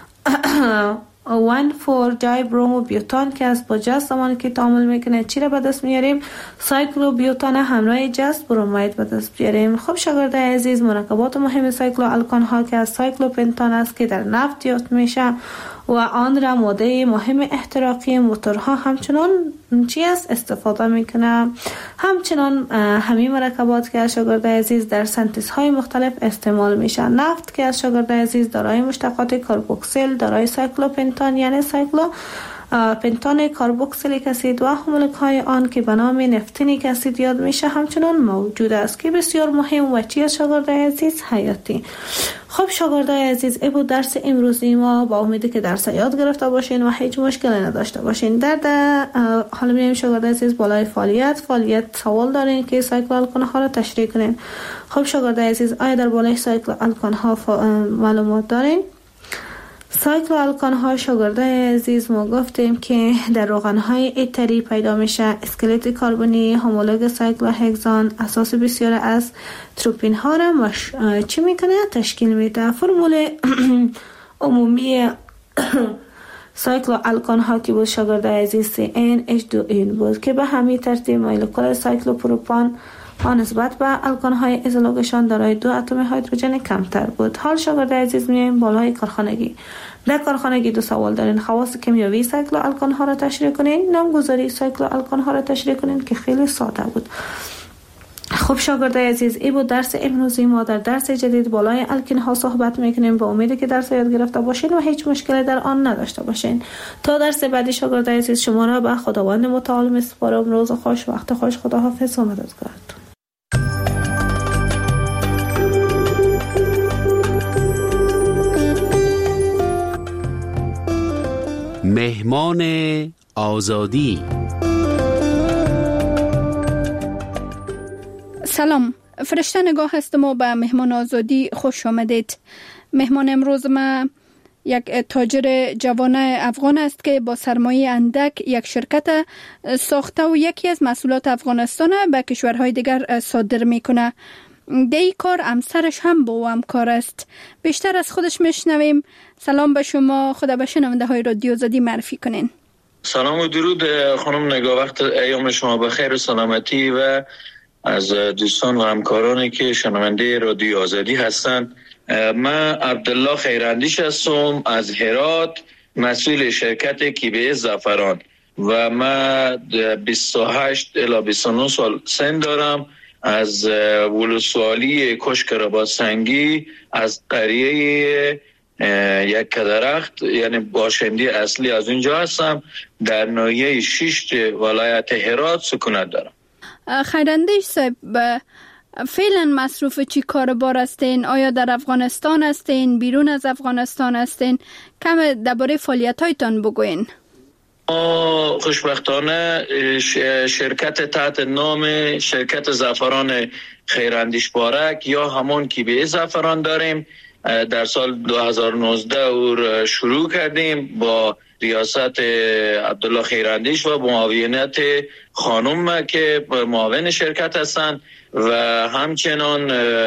وان فور دای برومو بیوتان که از با جست زمانی که تعامل میکنه چی را به دست میاریم؟ سایکلو بیوتان همراه جست بروماید به دست بیاریم. خب شاگرده عزیز مرکبات مهم سایکلو الکان ها که از سایکلو پنتان است که در نفت یافت میشه و آن را ماده مهم احتراقی موتورها همچنان چی است استفاده میکنه. همچنان همین مرکبات که از شاگرده عزیز در سنتز های مختلف استعمال میشه. نفت که از شاگرده عزیز دارای مشتقات کاربوکسیل دارای سایکلو پنتان یعنی سایکلو پنتان کاربوکسیلیک اسید و همولک های آن که به نام نفتینیک اسید یاد میشه همچنان موجود است که بسیار مهم و چی از شاگرده عزیز حیاتی. خب شاگرده عزیز ای بود درس امروزی ما. با امیدی که درس یاد گرفته باشین و هیچ مشکلی نداشته باشین. در, در حالا میایم شاگرده عزیز بالای فعالیت فعالیت سوال دارین که سایکل الکان ها را تشریح کنین. خب شاگرده عزیز آیا در بالای سایکل الکان ها معلومات دارین؟ سایکل الکان ها شاگرده عزیز ما گفتیم که در روغن های ایتری پیدا میشه. اسکلت کربنی هومولوگ سایکل هگزان اساس بسیار از تروپین ها را مش... چی میکنه؟ تشکیل میده. فرمول عمومی سایکلو الکان ها که بود شاگرد عزیز سی این اچ دو این بود که به همین ترتیب مولکول سایکلوپروپان ها نسبت به الکان های ازولوگشان دارای دو اتم هیدروژن کمتر بود. حال شاگرد عزیز میایم بالای کارخانگی. در کارخانگی دو سوال دارین. خواص کیمیایی سایکلو الکان ها را تشریح کنین، نامگذاری سایکلو الکان ها را تشریح کنین که خیلی ساده بود. خب شاگرد عزیز، این بود درس امروزی ما. در درس جدید بالای الکین ها صحبت میکنیم. با امیدی که درس یاد گرفته باشین و هیچ مشکلی در آن نداشته باشین. تا درس بعدی شاگرد عزیز، شما را به خداوند متعال میسپارم. روز خوش، وقت خوش، خداحافظ و مددگارتون. مهمان آزادی. سلام، فرشته نگاه هستم و به مهمان آزادی خوش آمدید. مهمان امروز ما یک تاجر جوان افغان است که با سرمایه اندک یک شرکت ساخته و یکی از محصولات افغانستان به کشورهای دیگر صادر میکنه. در این کار همسرش هم با او همکار است. بیشتر از خودش میشنویم. سلام به شما، خدا به شنونده های رادیو آزادی معرفی کنین. سلام و درود خانم نگاه، وقت ایام شما بخیر و سلامتی و از دوستان و همکارانی که شنونده رادیو آزادی هستند. من عبدالله خیراندیش هستم از هرات، مسئول شرکت کیبه زعفران و من بیست و هشت الی بیست و نه سال سن دارم. از ولسوالی کشک رباط سنگی از قریه یک کدرخت یعنی باشنده اصلی از اونجا هستم. در ناحیه شش ولایت هرات سکونت دارم. خیراندیش صاحب، فعلا مصروف چی کاربار هستین؟ آیا در افغانستان هستین؟ بیرون از افغانستان هستین؟ کم درباره فعالیت‌هایتان بگوین. خوشبختانه شرکت تحت نام شرکت زعفران خیراندیش بارک یا همون کیبه زعفران داریم. در سال دو هزار و نوزده او شروع کردیم با ریاست عبدالله خیراندیش و معاونت خانم که معاون شرکت هستند و همچنان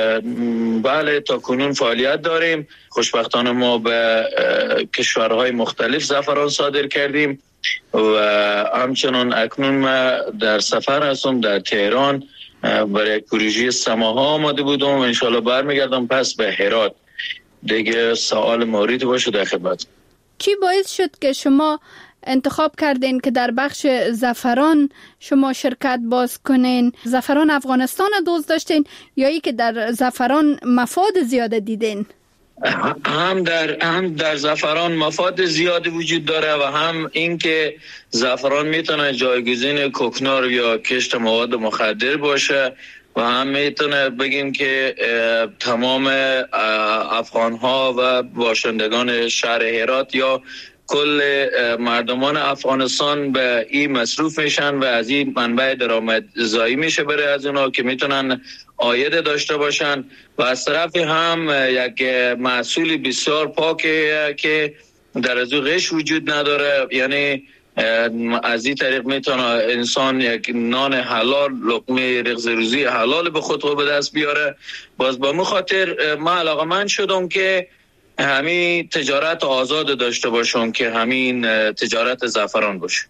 بله تا کنون فعالیت داریم. خوشبختانه ما به کشورهای مختلف زعفران صادر کردیم و همچنان اکنون ما در سفر هستم در تهران برای پروژه سماها آماده بودم و انشالله برمیگردم پس به هرات. دیگه سوال موردی باشه در خدمت. چی باعث شد که شما انتخاب کردین که در بخش زعفران شما شرکت باز کنین؟ زعفران افغانستان دوست داشتین یا ای که در زعفران مفاد زیاده دیدین؟ هم در هم در زعفران مفاد زیادی وجود داره و هم این که زعفران میتونه جایگزین کوکنار یا کشت مواد مخدر باشه و هم میتونه بگیم که تمام افغان ها و باشندگان شهر هرات یا کل مردمان افغانستان به این مصروف میشن و از این منبع درآمدزایی میشه برای از اونا که میتونن عاید داشته باشن و از طرف هم یک محصول بسیار پاکه که در از او غش وجود نداره. یعنی از این طریق میتونه انسان یک نان حلال، لقمه رغز روزی حلال به خود رو به دست بیاره. باز با مو خاطر من علاقه‌مند شدم که همین تجارت آزاد داشته باشم که همین تجارت زعفران باشه.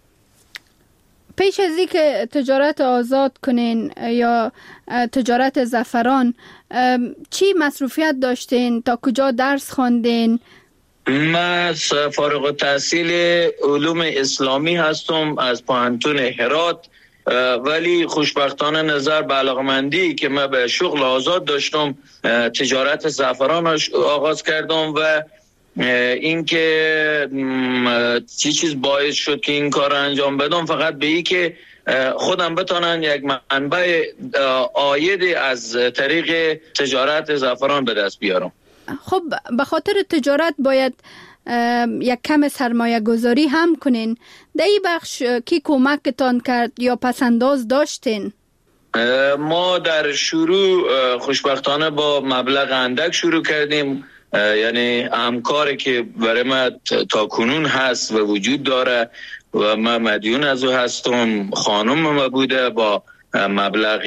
پیش از این که تجارت آزاد کنین یا تجارت زعفران چی مصروفیت داشتین؟ تا کجا درس خواندین؟ من فارغ التحصیل علوم اسلامی هستم از پوهنتون هرات، ولی خوشبختانه نظر به علاقمندی که من به شغل آزاد داشتم تجارت زعفران آغاز کردم و این که چی چیز باعث شد که این کار انجام بدم فقط به این که خودم بتونن یک منبع عاید از طریق تجارت زعفران به دست بیارم. خب به خاطر تجارت باید یک کم سرمایه گذاری هم کنین. در این بخش کی کمکتان کرد یا پسنداز داشتین؟ ما در شروع خوشبختانه با مبلغ اندک شروع کردیم، یعنی همکاری که برای ما تا کنون هست و وجود داره و من مدیون از او هستم، خانم ما بوده با مبلغ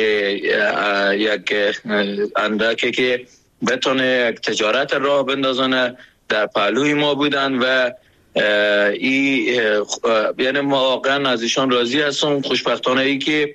یک اندکی که بتونه یک تجارت راه بندازانه در پهلوی ما بودن و ای یعنی ما واقعا از ایشان راضی هستم. خوشبختانه ای که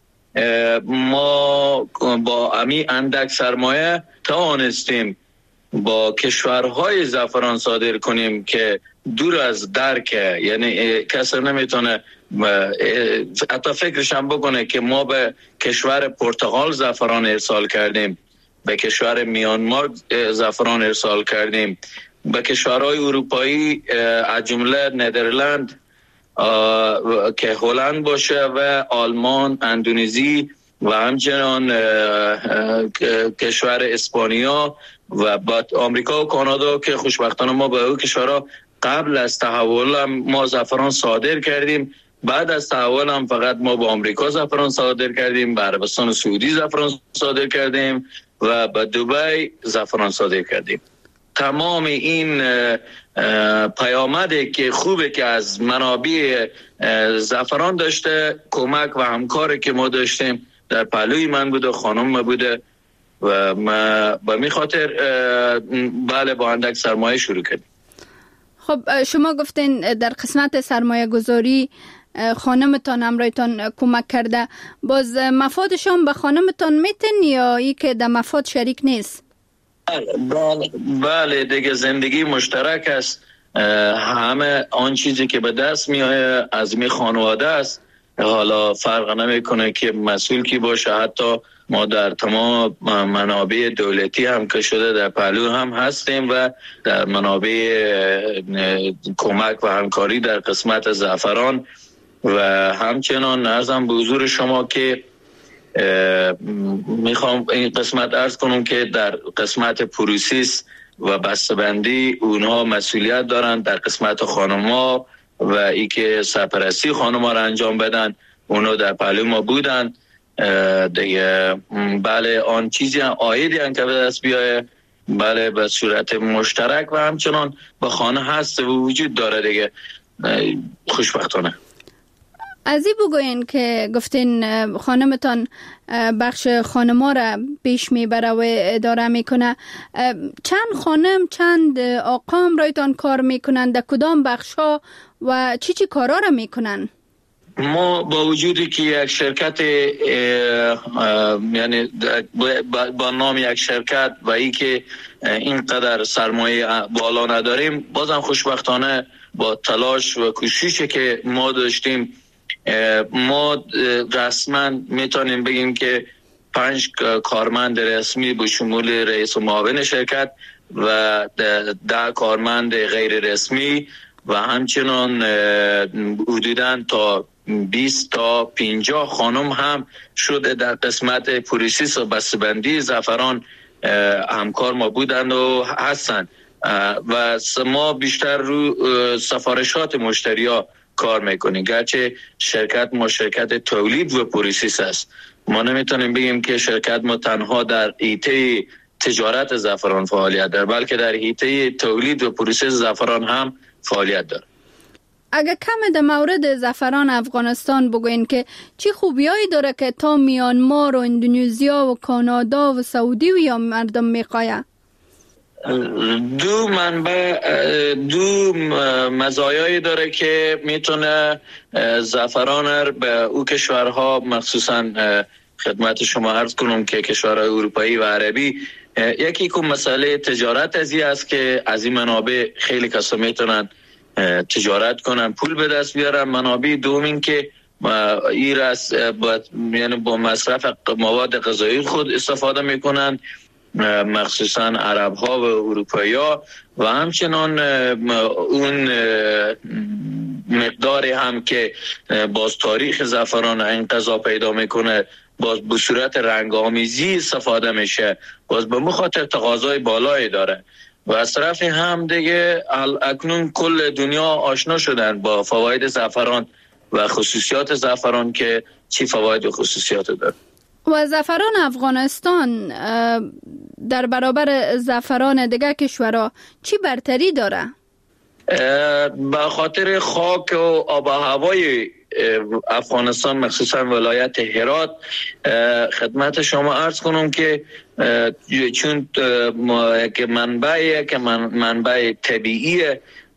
ما با امی اندک سرمایه توانستیم با کشورهای زعفران صادر کنیم که دور از درک، یعنی کسی نمیتونه حتی فکرش هم بکنه که ما به کشور پرتغال زعفران ارسال کردیم، به کشور میانمار زعفران ارسال کردیم، به کشورهای اروپایی از جمله ندرلند که هلند باشه و آلمان، اندونزی و همچنان کشور اسپانیا و بعد آمریکا و کانادا که خوشبختانه ما به اون کشورها قبل از تحول هم ما زعفران صادر کردیم. بعد از تحول هم فقط ما با آمریکا زعفران صادر کردیم، به عربستان سعودی زعفران صادر کردیم و به دبی زعفران صادر کردیم. تمام این پیامده که خوبه که از منابع زعفران داشته، کمک و همکاری که ما داشتیم در پهلوی من بوده، خانم ما بوده و ما به می خاطر بله با اندک سرمایه شروع کردیم. خب شما گفتین در قسمت سرمایه گذاری خانمتان همراهتان کمک کرده، باز مفادشان به خانمتان میتن یا ای که در مفاد شریک نیست؟ بله بله دیگه زندگی مشترک است. همه آن چیزی که به دست میاد از می خانواده است. حالا فرق نمیکنه که مسئول کی باشه. حتی ما در تمام منابع دولتی هم که شده در پهلو هم هستیم و در منابع کمک و همکاری در قسمت زعفران و همچنان عرضم به حضور شما که میخوام این قسمت عرض کنم که در قسمت پروسیس و بسته‌بندی اونها مسئولیت دارن. در قسمت خانم‌ها و ای که سرپرستی خانم‌ها را انجام بدن اونها در پهلو ما بودن دیگه. بله آن چیزی آیدی هم که به دست بیایه بله به صورت مشترک و همچنان به خانه هست و وجود داره دیگه. خوشبختانه از این بگوین که گفتین خانمتان بخش خانما را پیش میبره و اداره میکنه، چند خانم چند آقا هم رایتان کار میکنن، در کدام بخش ها و چی چی کارا را میکنن؟ ما با وجودی که یک شرکت یعنی با نام یک شرکت و ای که اینقدر سرمایه بالا نداریم، بازم خوشبختانه با تلاش و کوششی که ما داشتیم ما رسما میتونیم بگیم که پنج کارمند رسمی به شمول رئیس و معاون شرکت و ده کارمند غیر رسمی و همچنان حدوداً تا بیست تا پنجاه خانم هم شده در قسمت پروسس و بسته‌بندی زعفران همکار ما بودند و هستند و ما بیشتر رو سفارشات مشتری‌ها کار میکنیم. گرچه شرکت ما شرکت تولید و پروسس است، ما نمیتونیم بگیم که شرکت ما تنها در حیطه تجارت زعفران فعالیت داره، بلکه در حیطه تولید و پروسس زعفران هم فعالیت داره. اگه کم در مورد زعفران افغانستان بگوین که چی خوبیایی داره که تا میانمار و اندونزیا و کانادا و سعودی و یا مردم میخواه؟ دو منبع دو مزایایی داره که میتونه زعفران به او کشورها مخصوصا خدمت شما عرض کنم که کشورهای اروپایی و عربی، یکی که مسئله تجارت ازی است که از این منابع خیلی کسا میتونن تجارت کنن پول به دست بیارن. منابع دوم که این رس با یعنی با مصرف مواد غذایی خود استفاده میکنن مخصوصا عرب ها و اروپایی ها و همچنان اون مقداری هم که باز تاریخ زعفران انقضا پیدا میکنه باز به صورت رنگامیزی استفاده میشه، باز به مخاطر تقاضای بالایی داره و از طرف هم دیگه اکنون کل دنیا آشنا شدن با فواید زعفران و خصوصیات زعفران که چی فواید و خصوصیات داره. و زعفران افغانستان در برابر زعفران دیگه کشورها چی برتری داره؟ به خاطر خاک و آب و هوای افغانستان مخصوصا ولایت هرات خدمت شما عرض کنم که چون که منبعی که منبع طبیعی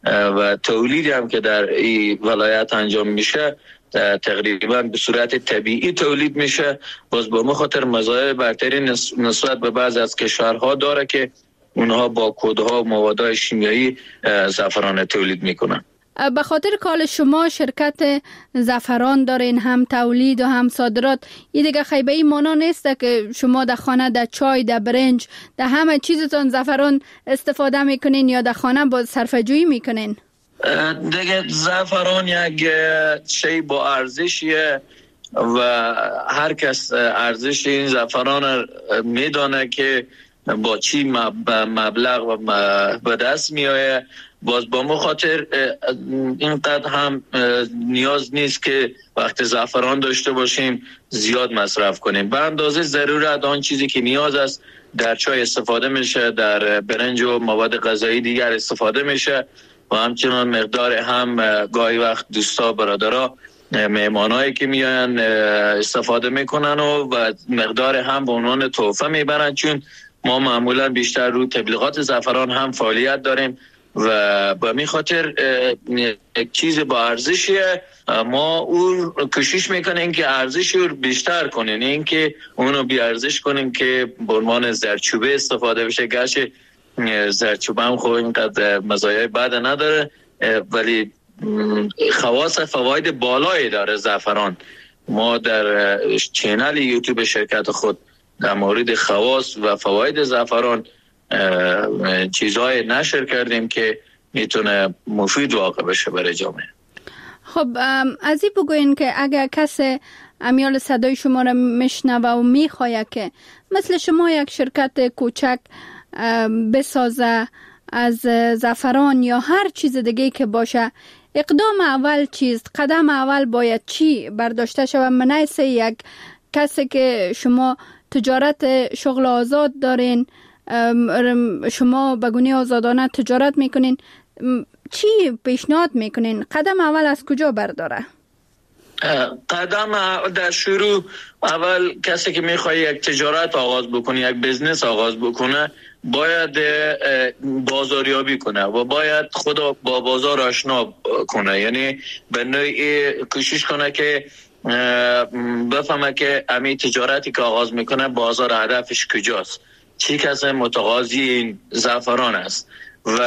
و تولیدی هم که در این ولایت انجام میشه تقریبا به صورت طبیعی تولید میشه. باز با خاطر مزایای برتری نسبت به بعض از کشورها داره که اونها با کودها و موادهای شیمیایی زعفران تولید میکنن. به خاطر کال شما شرکت زعفران دارین، هم تولید و هم صادرات، یه دیگه خیبه ای مانا نیسته که شما در خانه در چای، در برنج، در همه چیزتون زعفران استفاده میکنین یا در خانه با صرفه جویی میکنین؟ دیگه زعفران یک شی با ارزشیه و هر کس ارزش این زعفران میدانه که با چی مبلغ و به دست میآید. باز با مخاطر اینقدر هم نیاز نیست که وقت زعفران داشته باشیم زیاد مصرف کنیم. به اندازه ضرورت آن چیزی که نیاز است در چای استفاده میشه، در برنج و مواد غذایی دیگر استفاده میشه و همچنان مقدار هم گاهی وقت دوستا برادرها مهمانایی که میان استفاده میکنن و, و مقدار هم به عنوان تحفه میبرن، چون ما معمولا بیشتر رو تبلیغات زعفران هم فعالیت داریم و به می خاطر یک چیز با ارزشیه. ما اون کوشش میکنیم که ارزش رو بیشتر کنیم، این که اونو بی ارزش کنیم که به عنوان زردچوبه استفاده بشه. گرچه زردچوبه هم خوب اینقدر مزایای بد نداره ولی خواص فواید بالایی داره زعفران. ما در چینل یوتیوب شرکت خود در مورد خواص و فواید زعفران چیزهای نشر کردیم که میتونه مفید واقع بشه برای جامعه. خب از این بگوین که اگر کسی امیال صدای شما را میشنوه و میخواه که مثل شما یک شرکت کوچک بسازه از زعفران یا هر چیز دیگه که باشه، اقدام اول چیست؟ قدم اول باید چی برداشته شود؟ منیسه یک کسی که شما تجارت شغل آزاد دارین، شما بگونه آزادانه تجارت میکنین، چی پیشنهاد میکنین؟ قدم اول از کجا برداره؟ قدم در شروع اول کسی که میخواد یک تجارت آغاز بکنه، یک بزنس آغاز بکنه، باید بازاریابی کنه و باید خود با بازار آشنا کنه. یعنی به نوعی کوشش کنه که بفهمه که امی تجارتی که آغاز میکنه بازار هدفش کجاست، چی کسی متقاضی این زعفران است و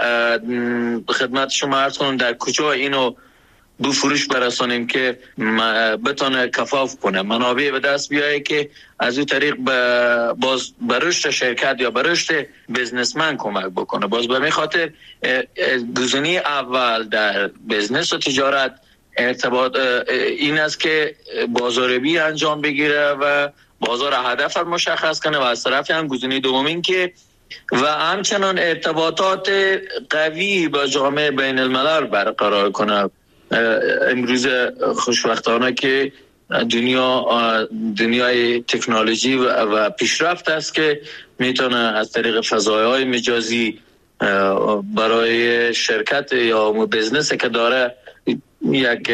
خدمت شما عرض کنم در کجا اینو به فروش برسانیم که بتونه کفاف کنه، منابع به دست بیایه که از این طریق باز برشت شرکت یا برشت بزنسمن کمک بکنه. باز به می خاطر گزینه اول در بزنس و تجارت ارتباط این است که بازاریابی انجام بگیره و بازار هدف مشخص کنه و از طرف هم گزینه دومین که و همچنان ارتباطات قوی با جامعه بین الملل برقرار کنه. امروز خوشبختانه که دنیا دنیای تکنولوژی و پیشرفت است که میتونه از طریق فضایهای مجازی برای شرکت یا بزنسی که داره یک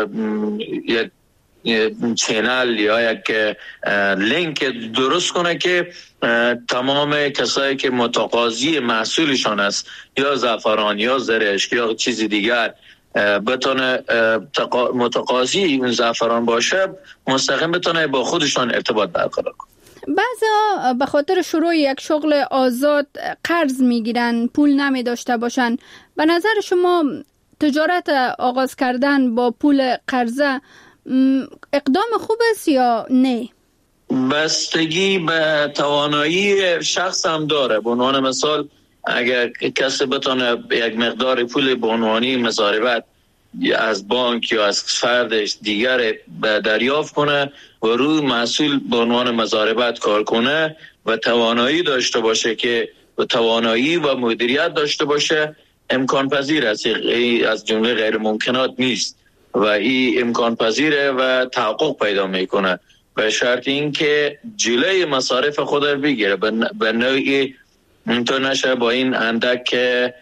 یک چینل یا یک لینک درست کنه که تمام کسایی که متقاضی محصولشان است یا زعفران یا زرشک یا چیزی دیگر بتونه متقاضی این زعفران باشه، مستقیم بتونه با خودشان ارتباط برقرار کنه. بعضا به خاطر شروع یک شغل آزاد قرض میگیرن، پول نمی داشته باشن. به نظر شما تجارت آغاز کردن با پول قرضه اقدام خوب است یا نه؟ بستگی به توانایی شخص هم داره. به عنوان مثال اگر کسی بتونه یک مقدار پول به عنوانی مضاربت از بانک یا از فردش دیگر دریافت کنه و روی محصول به عنوان مضاربت کار کنه و توانایی داشته باشه که و توانایی و مدیریت داشته باشه، امکان پذیر است. از جمله غیر ممکنات نیست و این امکان پذیره و تحقق پیدا میکنه به شرط این که جلوی مصارف خود رو بگیره، به نوعی اینطور نشه با این اندک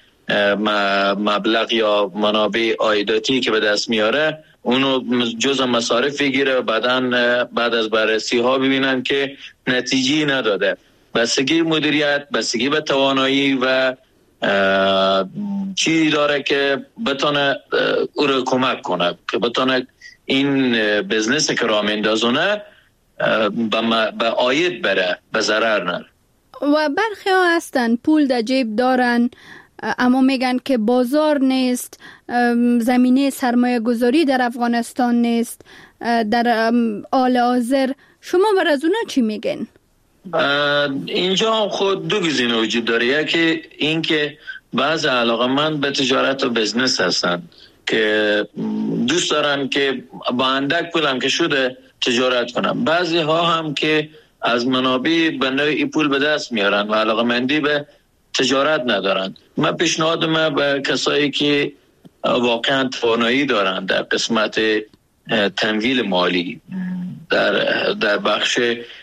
مبلغ یا منابع عایداتی که به دست میاره اونو جزء مصارف بگیره و بعداً بعد از بررسی ها ببینن که نتیجه نداده. بستگی مدیریت، بستگی به توانایی و چی داره که بتونه او رو کمک کنه که بتونه این بزنس که راه میندازونه به عاید بره، به ضرر نره. و برخی ها هستن پول در جیب دارن اما میگن که بازار نیست، زمینه سرمایه گذاری در افغانستان نیست در حال حاضر. شما بر از اونا چی میگن؟ اینجا خود دو گزینه وجود داره. یکی این که بعض علاقه‌مند به تجارت و بزنس هستن که دوست دارن که با اندک پولم که شده تجارت کنن. بعضی ها هم که از منابع به نوعی پول به دست میارن و علاقه‌مندی به تجارت ندارن. من پیشنهادم به کسایی که واقعا توانایی دارن در قسمت تمویل مالی، در در بخش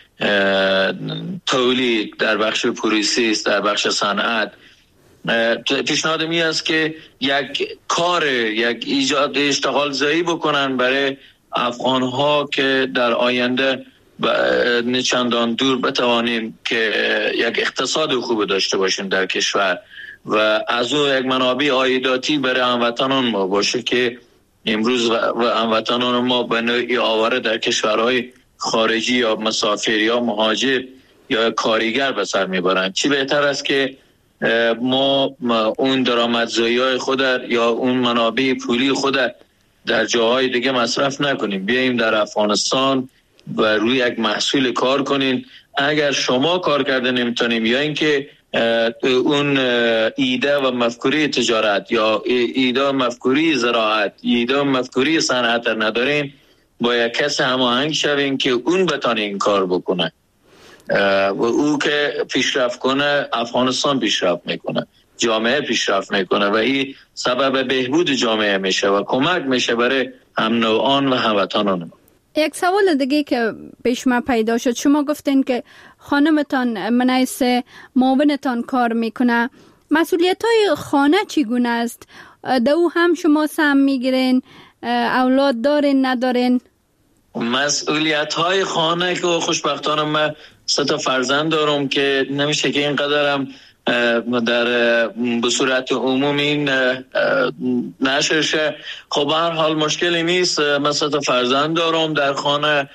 تولید، در بخش پروسس، در بخش صنعت، پیشنهادم این است که یک کار، یک ایجاد اشتغال زایی بکنن برای افغان ها که در آینده نه چندان دور بتوانیم که یک اقتصاد خوب داشته باشیم در کشور و از او یک منابع عایداتی برای هموطنان ما باشه که امروز و هموطنان ما به نوعی آواره در کشورهای خارجی یا مسافر یا مهاجر یا کارگر به سر میبرند. چی بهتر است که ما اون درآمدزایی خود یا اون منابع پولی خود در جاهای دیگه مصرف نکنیم، بیاییم در افغانستان و روی یک محصول کار کنین. اگر شما کار کرده نمیتونیم یا اینکه اون ایده و مفکوری تجارت یا ایده و مفکوری زراعت، ایده و مفکوری صنعت نداریم، با یک کس هماهنگ شویم که اون بتونه این کار بکنه و او که پیشرفت کنه افغانستان پیشرفت میکنه، جامعه پیشرفت میکنه و این سبب بهبود جامعه میشه و کمک میشه برای هم نوعان و هموطنان. یک سوال دیگه که پیش ما پیدا شد، شما گفتین که خانمتان منیس معاونتان کار میکنه، مسئولیت های خانه چگونه است؟ دو هم شما سهم میگیرین؟ اولاد دارین ندارین؟ مسئولیت های خانه که خوشبختانه من سه تا فرزند دارم که نمیشه که اینقدرم در به صورت عمومی نشر شه. خب هر حال مشکلی نیست. من سه تا فرزند دارم در خانه،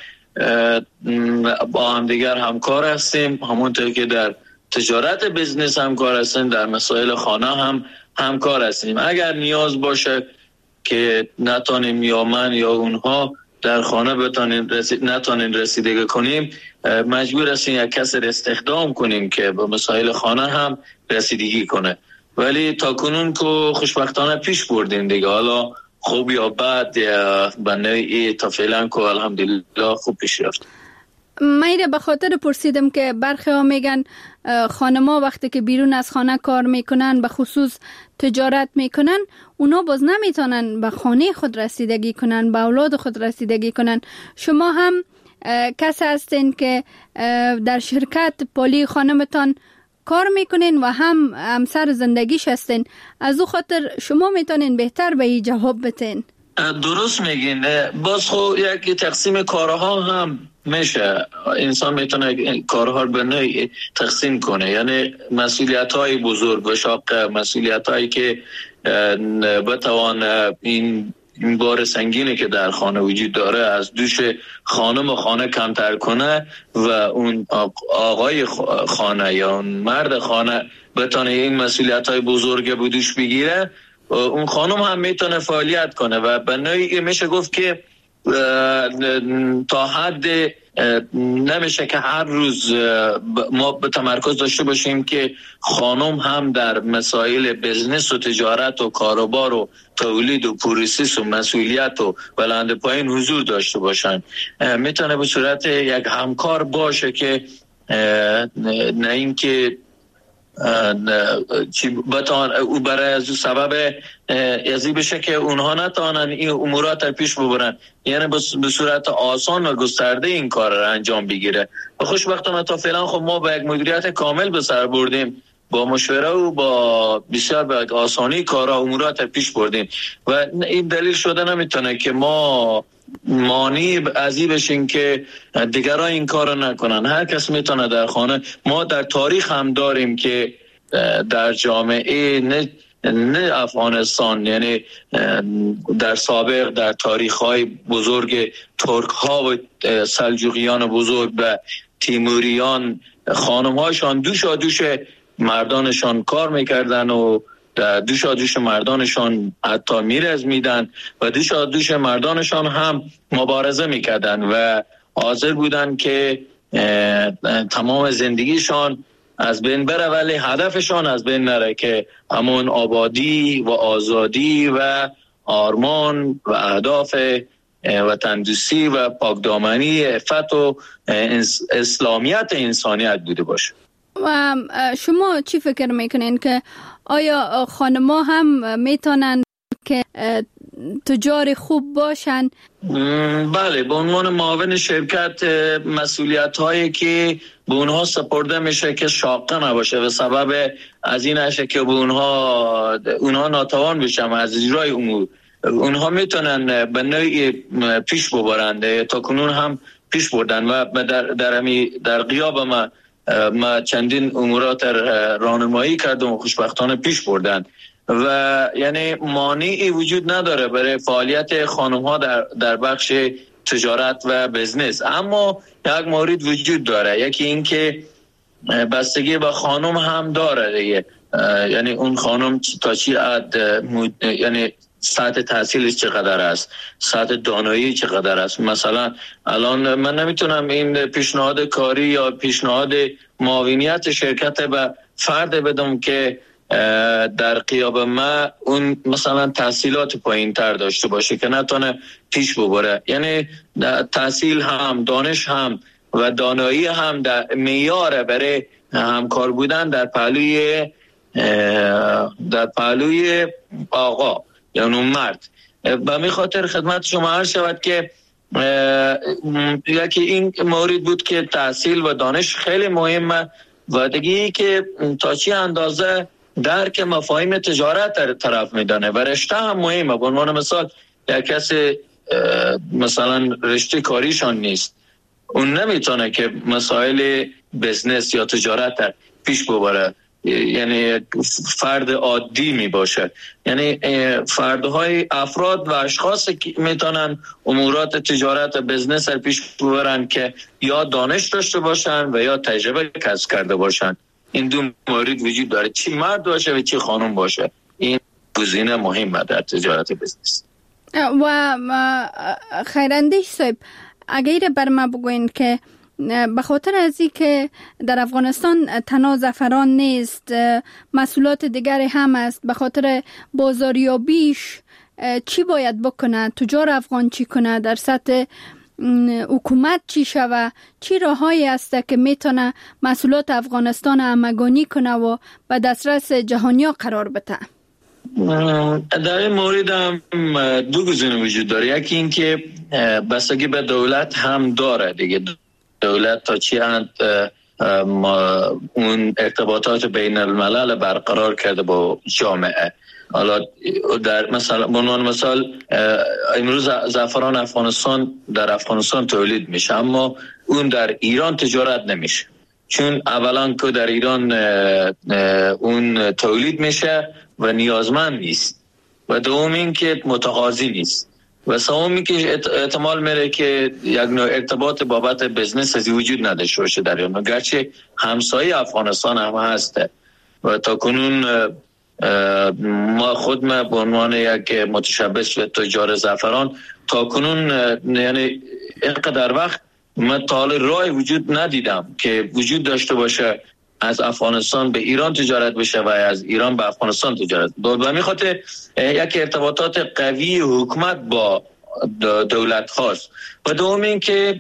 با هم دیگر همکار هستیم، همونطور که در تجارت بزنس همکار هستیم، در مسائل خانه هم همکار هستیم. اگر نیاز باشه که نتانیم یا من یا اونها در خانه بتانیم رسید نتانیم رسیدگی کنیم، مجبور هستیم یک کس استخدام کنیم که به مسائل خانه هم رسیدگی کنه. ولی تا کنون که خوشبختانه پیش بردیم دیگه، حالا خوب یا بد به نوعی تا فعلا که الحمدلله خوب پیش رفت. من به خاطر پرسیدم که برخی ها میگن خانما وقتی که بیرون از خانه کار میکنن، به خصوص تجارت میکنن، اونا باز نمیتونن به خانه خود رسیدگی کنن، به اولاد خود رسیدگی کنن. شما هم کس هستین که در شرکت پالی خانمتان کار میکنین و هم همسر زندگیش هستین، از او خاطر شما میتونین بهتر به این جواب بتین. درست میگین. باز خب یک تقسیم کارها هم میشه، انسان میتونه کارها رو به نوعی تقسیم کنه، یعنی مسئولیت های بزرگ و شاق، مسئولیت هایی که بتوان این این بار سنگینی که در خانه وجود داره از دوش خانم و خانه کمتر کنه و اون آقای خانه یا اون مرد خانه بتونه این مسئولیت های بزرگ به دوش بگیره، اون خانم هم میتونه فعالیت کنه و به نوعی میشه گفت که تا حد نمیشه که هر روز ما به تمرکز داشته باشیم که خانم هم در مسائل بزنس و تجارت و کاروبار و تولید و پروسس و مسئولیت و بلند پایین حضور داشته باشن. میتونه به صورت یک همکار باشه که نه این که چی بتان او برای از سبب ازی بشه که اونها نتانن این امورات پیش ببرن، یعنی به صورت آسان و گسترده این کار را انجام بگیره. و خوشبختانه تا فعلا خب ما با یک مدیریت کامل به سر بردیم، با مشوره و با بسیار به آسانی کارا امورات پیش بردیم و این دلیل شده نمیتونه که ما مانی ازی بشین که دیگران این کار نکنن. هر کس میتونه در خانه. ما در تاریخ هم داریم که در جامعه نه نه افغانستان، یعنی در سابق در تاریخ‌های بزرگ ترک‌ها و سلجوقیان بزرگ و تیموریان، خانم‌هاشان دوشا دوش مردانشان کار میکردن و دوشا دوش مردانشان حتی میرزمیدن و دوشا دوش مردانشان هم مبارزه میکردن و حاضر بودن که تمام زندگیشان از بین بره، ولی هدفشان از بین نره که همون آبادی و آزادی و آرمان و اهداف وطندوستی و پاکدامنی، عفت و اسلامیت انسانیت بوده باشه. و شما چی فکر میکنین که آیا خانم‌ها هم میتونن که تجار خوب باشن؟ بله، به عنوان معاون شرکت مسئولیت هایی که به اونها سپرده میشه که شاقه نباشه و سبب از این نشه که به اونها اونها ناتوان بشن از اجرای امور، اونها میتونن به نوعی پیش ببرند، تا کنون هم پیش بردن و در در همی در غیاب ما ما چندین امورات راهنمایی کردم و خوشبختانه پیش بردن و یعنی مانعی وجود نداره برای فعالیت خانم ها در در بخش تجارت و بزنس. اما یک مورد وجود داره، یکی این که بستگی به خانم هم داره دیگه، یعنی اون خانم تا چی حد یعنی سطح تحصیلش چقدر است، سطح دانایی چقدر است. مثلا الان من نمیتونم این پیشنهاد کاری یا پیشنهاد معاونیت شرکت به فرد بدم که در قیاب ما اون مثلا تحصیلات پایین تر داشته باشه که نتونه پیش ببره. یعنی تحصیل هم، دانش هم و دانایی هم در معیار برای همکار بودن در پهلوی در پهلوی آقا یعنی مرد. به می خاطر خدمت شما عرض شود که یکی این مورد بود که تحصیل و دانش خیلی مهمه و دیگه که تا چی اندازه درک مفاهیم تجارت طرف میدانه و رشته هم مهمه. به عنوان مثال یک کسی مثلا رشته کاریشان نیست، اون نمیتونه که مسائل بزنس یا تجارت پیش ببره، یعنی فرد عادی می باشه. یعنی فردهای افراد و اشخاص که میتونن امورات تجارت و بزنس رو پیش ببرن که یا دانش داشته باشن و یا تجربه کسب کرده باشن. این دو مورد وجود داره، چی مرد باشه و چی خانم باشه. این گزینه مهمه در تجارت بزنس. و خیراندیش صاحب، اگر بر ما بگوین که به خاطر از این که در افغانستان تنها زعفران نیست، مسئولات دیگری هم است، به خاطر بازاریابیش چی باید بکنه؟ تجار افغان چی کنه؟ در سطح حکومت چی شوه؟ چی راههایی است که میتونه مسئولات افغانستان همگانی کنه و به دسترس جهانیا قرار بده؟ در این مورد هم دو گزینه وجود داره. یکی این که بستگی به دولت هم داره دیگه، دولت تا چی اند اون ارتباطات بین الملل برقرار کرده با جامعه. حالا در مثلا به عنوان مثال امروز زعفران افغانستان در افغانستان تولید میشه، اما اون در ایران تجارت نمیشه، چون اولا که در ایران اون تولید میشه و نیازمند نیست و دوم این که متقاضی نیست و سومی که احتمال میره که یک نوع ارتباط بابت بزنس از وجود نداشته باشه در ایران، گرچه همسایه افغانستان هم هسته و تا کنون ما خود ما به عنوان یک متشبث و تجار زعفران تا کنون یعنی اینقدر وقت ما تا راه وجود ندیدم که وجود داشته باشه از افغانستان به ایران تجارت بشه و از ایران به افغانستان تجارت. به می خاطر یک ارتباطات قوی حکومت با دولت هاست و دوم این که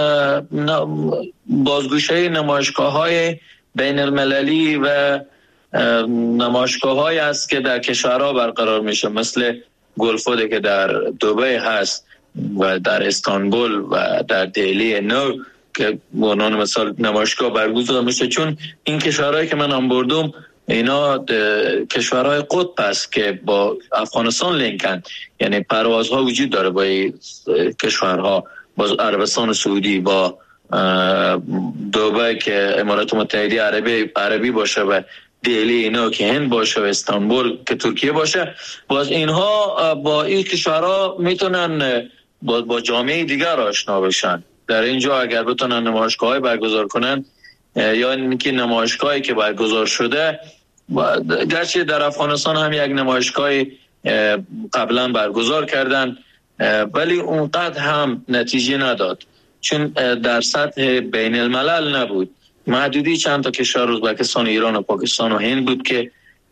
بازگوشه نمایشگاه های بین المللی و نمایشگاه های است که در کشورها برقرار میشه، مثل گلفود که در دبی هست و در استانبول و در دهلی نو که به عنوان مثال نمایشگاه برگزار میشه، چون این کشورهایی که من هم بردم اینا کشورهای قطب است که با افغانستان لینکن، یعنی پروازها وجود داره با کشورها، با عربستان سعودی، با دبی که امارات متحده عربی عربی باشه و دهلی اینا که هند باشه و استانبول که ترکیه باشه، باز اینها با این کشورها میتونن با, با جامعه دیگر آشنا بشن. در اینجا اگر بتونن نمایشگاه‌های برگزار کنن یا اینکه نمایشگاهی که برگزار شده، گرچه در افغانستان هم یک نمایشگاهی قبلا برگزار کردن ولی اونقدر هم نتیجه نداد، چون در سطح بین الملل نبود. محدودی چند تا کشور ازبکستان، ایران و پاکستان و هند بود که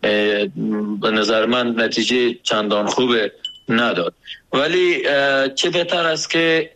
به نظر من نتیجه چندان خوب نداد. ولی چه بهتر است که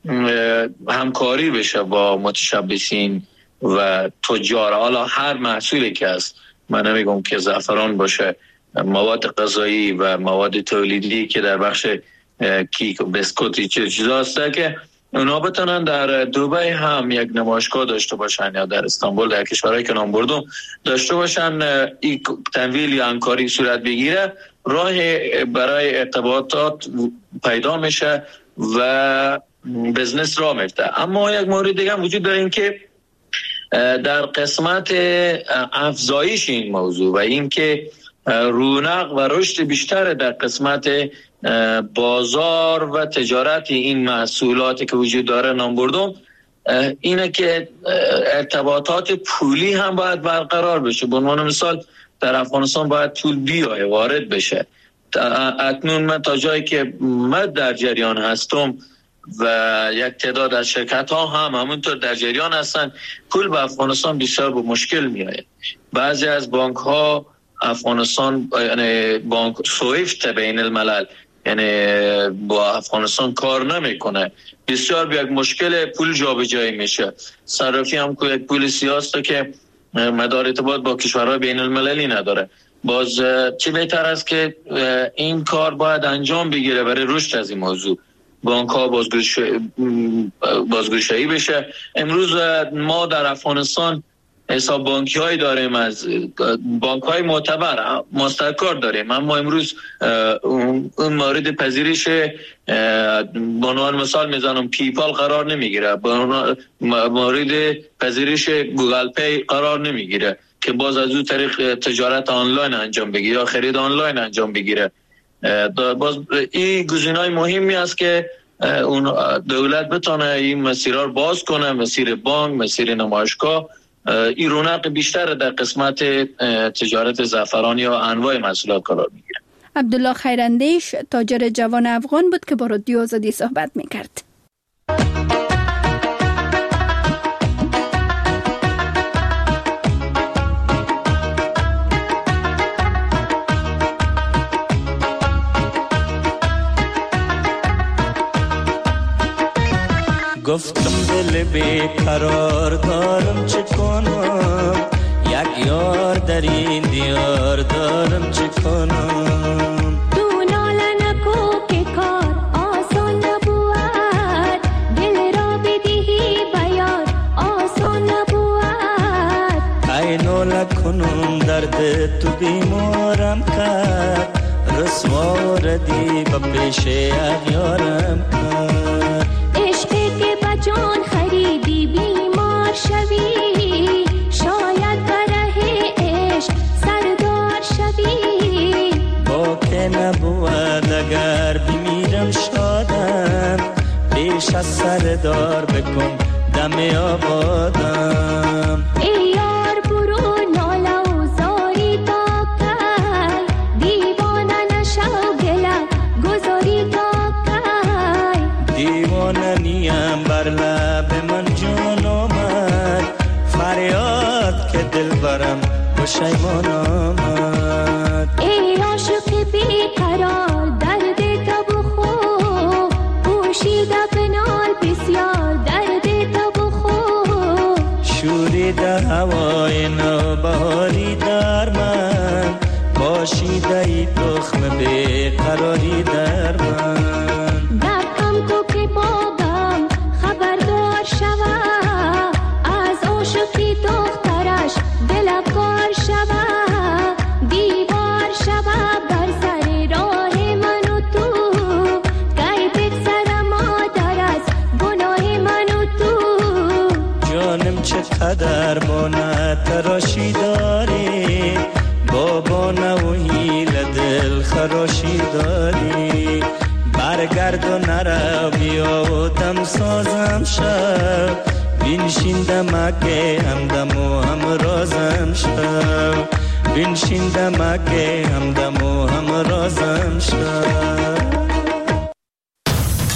همکاری بشه با متشبثین و تجار، حالا هر محصولی که است، من نمیگم که زعفران باشه، مواد غذایی و مواد تولیدی که در بخش کیک و بسکوت چه چیزا هست که اونا بتونن در دبی هم یک نمایشگاه داشته باشن یا در استانبول، در کشورهایی که نام بردم داشته باشن، این تمویل یا همکاری صورت بگیره، راه برای ارتباطات پیدا میشه و بزنس را میفته. اما یک مورد دیگه وجود داره، این که در قسمت افزایش این موضوع و این که رونق و رشد بیشتر در قسمت بازار و تجارت این محصولات که وجود داره نام بردم، اینه که ارتباطات پولی هم باید برقرار بشه. به عنوان مثال در افغانستان باید پول بیایه، وارد بشه. اکنون من تا جایی که من در جریان هستم و یک تعداد از شرکت ها هم همونطور در جریان هستن، پول به افغانستان بسیار به مشکل میآید. بعضی از بانک ها افغانستان، یعنی بانک سویفت بین الملل، یعنی با افغانستان کار نمیکنه، بسیار به یک مشکل پول جابجایی میشه. صرافی هم که یک پول سیاسته که مدار ارتباط با کشورهای بین المللی نداره. باز چه بهتر است که این کار باید انجام بگیره برای رشد از این موضوع. بانک ها بازگشایی بشه. امروز ما در افغانستان حساب بانکی هایی داریم، از بانک های معتبر مستقر داریم، اما امروز اون مورد پذیرش بنوان مثال میزنم پیپال قرار نمیگیره، مورد پذیرش گوگل پی قرار نمیگیره که باز از اون طریق تجارت آنلاین انجام بگیره یا خرید آنلاین انجام بگیره. باز این گزینه‌های مهمی است که اون دولت بتونه این مسیرها رو باز کنه، مسیر بانک، مسیر نمایشگاه. این رونق بیشتر در قسمت تجارت زعفران یا انواع محصولات قرار میگیره. عبدالله خیراندیش تاجر جوان افغان بود که با رادیو آزادی صحبت میکرد. گفتم دل بیقرار دارم چه کنم، یک یار در این دیار دارم چه کنم. تو ناله نکو که کار آسان نبود، دل را بدهی بیار آسان نبود. ای ناله کنم درد تو بیمارم کرد، رسوا ردی با پیش یارم کرد. جان خریدی بیمار شوی، شاید بره عشق سردار شوی. با که نبود اگر بمیرم شادم، پیش از سردار بکن دم آبادم. ای یار برو ناله و زاری تا کی، دیوانه نشو گله گذاری تا کی. دیوانه نیم بر لب من جان آمد، فریاد که دل برم پشیمان آمد. ای عاشق بیقرار درد تو بخور، پوشیده بنال بسیار درد تو بخور. شوریده هوای نوبهاری در من، باشیده ای تخم بیقراری در من. دکم تو که بابم خبردار شوه، از عاشقی دخترش دل کار شوه. دیوار شوه بر سر راه من و تو، گی بگذر مادر از گناه من و تو. جانم چقدر با نتراشی داری، نرو بیا و دم سازم شو بنشیندمک همدم و همرازم شو بنشیندمک همدم و همرازم شو